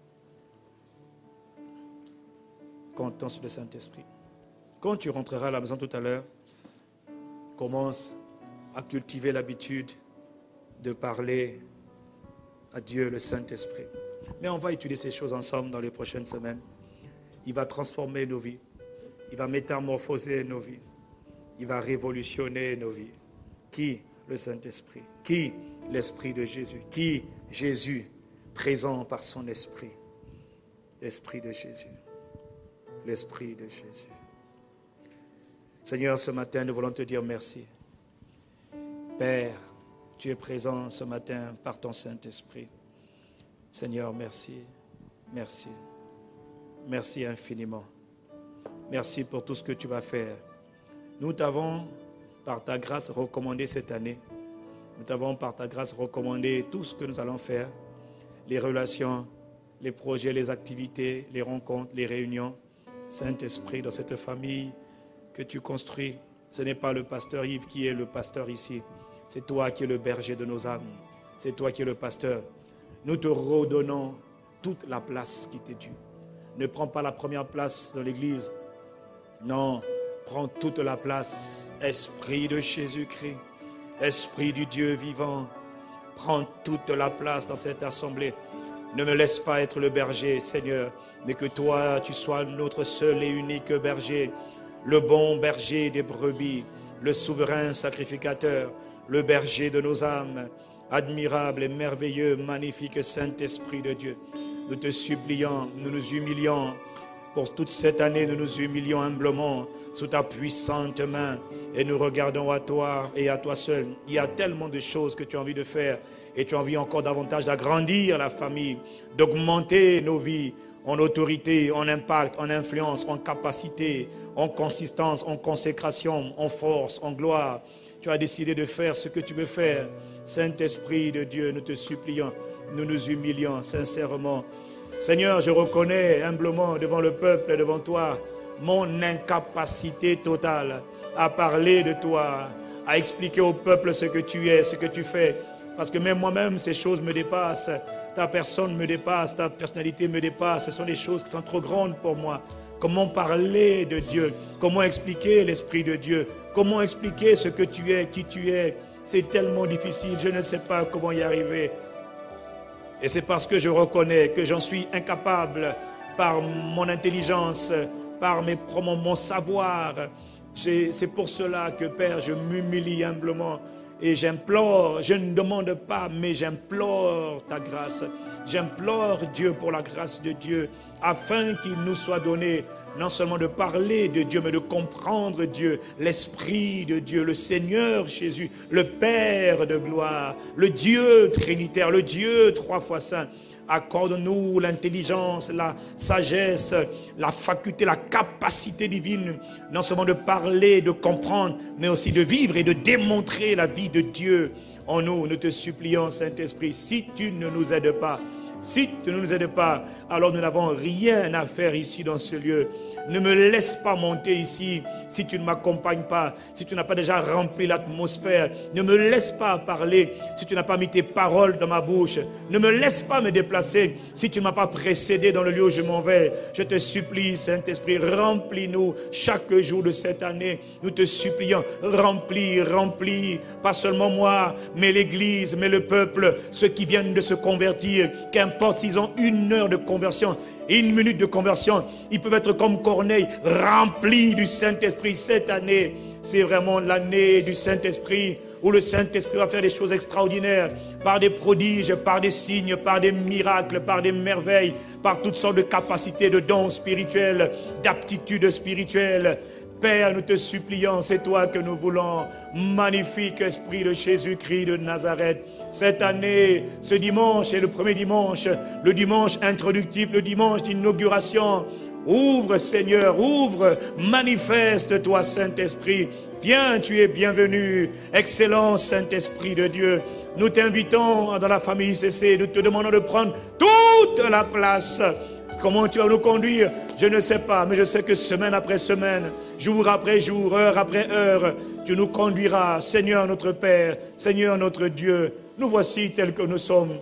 Comptons sur le Saint-Esprit. Quand tu rentreras à la maison tout à l'heure, commence à cultiver l'habitude de parler à Dieu, le Saint-Esprit. Mais on va étudier ces choses ensemble dans les prochaines semaines. Il va transformer nos vies. Il va métamorphoser nos vies. Il va révolutionner nos vies. Qui? Le Saint-Esprit. Qui? L'Esprit de Jésus. Qui? Jésus, présent par son Esprit. L'Esprit de Jésus. L'Esprit de Jésus. Seigneur, ce matin, nous voulons te dire merci. Père, tu es présent ce matin par ton Saint-Esprit. Seigneur, merci. Merci. Merci infiniment. Merci pour tout ce que tu vas faire. Nous t'avons, par ta grâce, recommandé cette année. Nous t'avons, par ta grâce, recommandé tout ce que nous allons faire. Les relations, les projets, les activités, les rencontres, les réunions. Saint-Esprit, dans cette famille que tu construis, ce n'est pas le pasteur Yves qui est le pasteur ici. C'est toi qui es le berger de nos âmes. C'est toi qui es le pasteur. Nous te redonnons toute la place qui t'est due. Ne prends pas la première place dans l'église. Non, prends toute la place. Esprit de Jésus-Christ, Esprit du Dieu vivant, prends toute la place dans cette assemblée. Ne me laisse pas être le berger, Seigneur, mais que toi, tu sois notre seul et unique berger, le bon berger des brebis, le souverain sacrificateur, le berger de nos âmes, admirable et merveilleux, magnifique Saint-Esprit de Dieu. Nous te supplions, nous nous humilions. Pour toute cette année, nous nous humilions humblement sous ta puissante main et nous regardons à toi et à toi seul. Il y a tellement de choses que tu as envie de faire et tu as envie encore davantage d'agrandir la famille, d'augmenter nos vies en autorité, en impact, en influence, en capacité, en consistance, en consécration, en force, en gloire. Tu as décidé de faire ce que tu veux faire. Saint-Esprit de Dieu, nous te supplions, nous nous humilions sincèrement. Seigneur, je reconnais humblement devant le peuple et devant toi mon incapacité totale à parler de toi, à expliquer au peuple ce que tu es, ce que tu fais. Parce que même moi-même, ces choses me dépassent. Ta personne me dépasse, ta personnalité me dépasse. Ce sont des choses qui sont trop grandes pour moi. Comment parler de Dieu? Comment expliquer l'Esprit de Dieu? Comment expliquer ce que tu es, qui tu es? C'est tellement difficile, je ne sais pas comment y arriver. Et c'est parce que je reconnais que j'en suis incapable par mon intelligence, par mes, mon, mon savoir. C'est pour cela que, Père, je m'humilie humblement et j'implore, je ne demande pas, mais j'implore ta grâce. J'implore Dieu pour la grâce de Dieu, afin qu'il nous soit donné non seulement de parler de Dieu, mais de comprendre Dieu, l'Esprit de Dieu, le Seigneur Jésus, le Père de gloire, le Dieu trinitaire, le Dieu trois fois saint. Accorde-nous l'intelligence, la sagesse, la faculté, la capacité divine, non seulement de parler, de comprendre, mais aussi de vivre et de démontrer la vie de Dieu en nous. Nous te supplions, Saint-Esprit, si tu ne nous aides pas, Si tu ne nous aides pas, alors nous n'avons rien à faire ici dans ce lieu. Ne me laisse pas monter ici si tu ne m'accompagnes pas, si tu n'as pas déjà rempli l'atmosphère. Ne me laisse pas parler si tu n'as pas mis tes paroles dans ma bouche. Ne me laisse pas me déplacer si tu ne m'as pas précédé dans le lieu où je m'en vais. Je te supplie, Saint-Esprit, remplis-nous chaque jour de cette année. Nous te supplions, remplis, remplis, pas seulement moi, mais l'Église, mais le peuple, ceux qui viennent de se convertir, qu'importe s'ils ont une heure de conversion, une minute de conversion, ils peuvent être comme Corneille, remplis du Saint-Esprit. Cette année, c'est vraiment l'année du Saint-Esprit, où le Saint-Esprit va faire des choses extraordinaires, par des prodiges, par des signes, par des miracles, par des merveilles, par toutes sortes de capacités, de dons spirituels, d'aptitudes spirituelles. Père, nous te supplions, c'est toi que nous voulons. Magnifique Esprit de Jésus-Christ de Nazareth. Cette année, ce dimanche est le premier dimanche, le dimanche introductif, le dimanche d'inauguration. Ouvre, Seigneur, ouvre, manifeste-toi, Saint-Esprit. Viens, tu es bienvenu. Excellent Saint-Esprit de Dieu. Nous t'invitons dans la famille I C C, nous te demandons de prendre toute la place. Comment tu vas nous conduire? Je ne sais pas, mais je sais que semaine après semaine, jour après jour, heure après heure, tu nous conduiras. Seigneur notre Père, Seigneur notre Dieu, nous voici tels que nous sommes.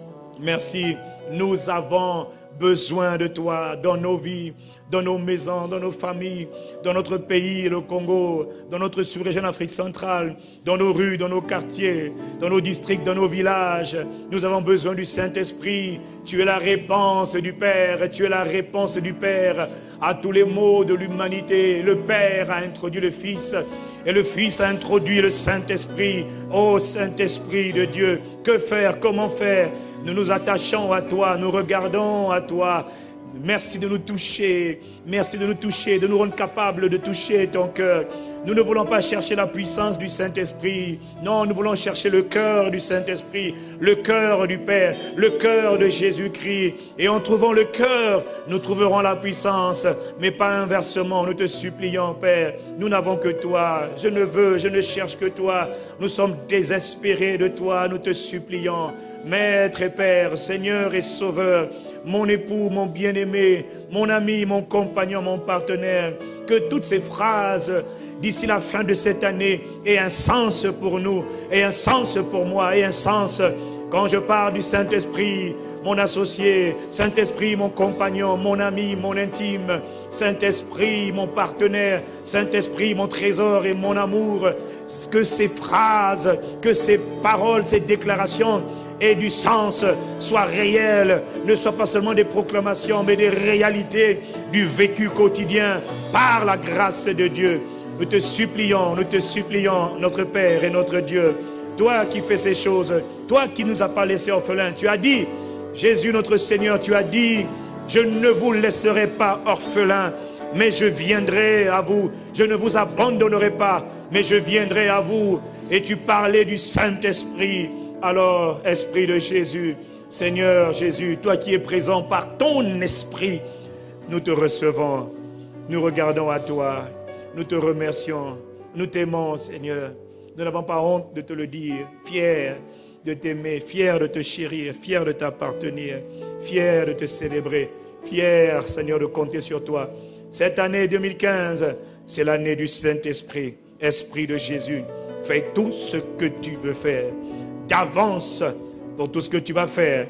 Merci, nous avons besoin de toi dans nos vies, dans nos maisons, dans nos familles, dans notre pays, le Congo, dans notre sous-région Afrique centrale, dans nos rues, dans nos quartiers, dans nos districts, dans nos villages. Nous avons besoin du Saint-Esprit. Tu es la réponse du Père, tu es la réponse du Père à tous les maux de l'humanité. Le Père a introduit le Fils et le Fils a introduit le Saint-Esprit. Ô Saint-Esprit de Dieu, que faire, comment faire? Nous nous attachons à toi, nous regardons à toi. Merci de nous toucher, merci de nous toucher, de nous rendre capables de toucher ton cœur. Nous ne voulons pas chercher la puissance du Saint-Esprit. Non, nous voulons chercher le cœur du Saint-Esprit, le cœur du Père, le cœur de Jésus-Christ. Et en trouvant le cœur, nous trouverons la puissance, mais pas inversement. Nous te supplions, Père, nous n'avons que toi. Je ne veux, je ne cherche que toi. Nous sommes désespérés de toi, nous te supplions. Maître et Père, Seigneur et Sauveur, mon époux, mon bien-aimé, mon ami, mon compagnon, mon partenaire, que toutes ces phrases d'ici la fin de cette année aient un sens pour nous, aient un sens pour moi, aient un sens quand je parle du Saint-Esprit, mon associé, Saint-Esprit, mon compagnon, mon ami, mon intime, Saint-Esprit, mon partenaire, Saint-Esprit, mon trésor et mon amour, que ces phrases, que ces paroles, ces déclarations et du sens soient réels, ne soient pas seulement des proclamations, mais des réalités du vécu quotidien par la grâce de Dieu. Nous te supplions, nous te supplions, notre Père et notre Dieu, toi qui fais ces choses, toi qui ne nous as pas laissés orphelins, tu as dit, Jésus notre Seigneur, tu as dit, je ne vous laisserai pas orphelins, mais je viendrai à vous, je ne vous abandonnerai pas, mais je viendrai à vous. Et tu parlais du Saint-Esprit. Alors, Esprit de Jésus, Seigneur Jésus, toi qui es présent par ton Esprit, nous te recevons, nous regardons à toi, nous te remercions, nous t'aimons, Seigneur. Nous n'avons pas honte de te le dire, fiers de t'aimer, fiers de te chérir, fiers de t'appartenir, fiers de te célébrer, fiers, Seigneur, de compter sur toi. Cette année deux mille quinze, c'est l'année du Saint-Esprit, Esprit de Jésus. Fais tout ce que tu veux faire. D'avance pour tout ce que tu vas faire,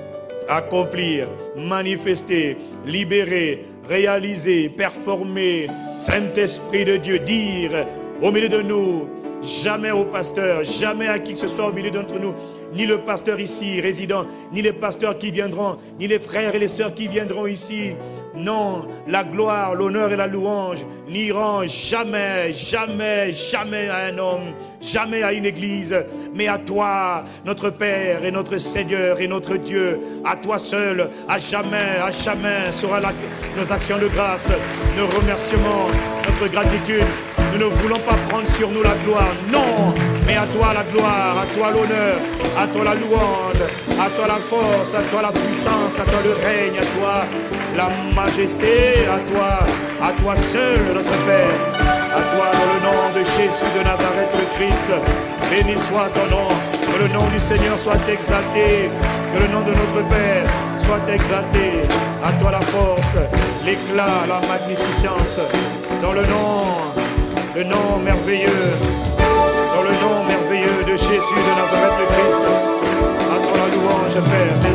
accomplir, manifester, libérer, réaliser, performer. Saint-Esprit de Dieu, dire au milieu de nous, jamais au pasteur, jamais à qui que ce soit au milieu d'entre nous, ni le pasteur ici résident, ni les pasteurs qui viendront, ni les frères et les sœurs qui viendront ici. Non, la gloire, l'honneur et la louange n'iront jamais, jamais, jamais à un homme, jamais à une église, mais à toi, notre Père et notre Seigneur et notre Dieu. À toi seul, à jamais, à jamais sera la, nos actions de grâce, nos remerciements, notre gratitude. Nous ne voulons pas prendre sur nous la gloire, non, mais à toi la gloire, à toi l'honneur, à toi la louange, à toi la force, à toi la puissance, à toi le règne, à toi la majesté, à toi, à toi seul notre Père, à toi dans le nom de Jésus de Nazareth le Christ, béni soit ton nom, Que le nom du Seigneur soit exalté. Que le nom de notre Père soit exalté. À toi la force, l'éclat, la magnificence. Dans le nom, le nom merveilleux, dans le nom merveilleux de Jésus de Nazareth le Christ. À toi la louange, Père.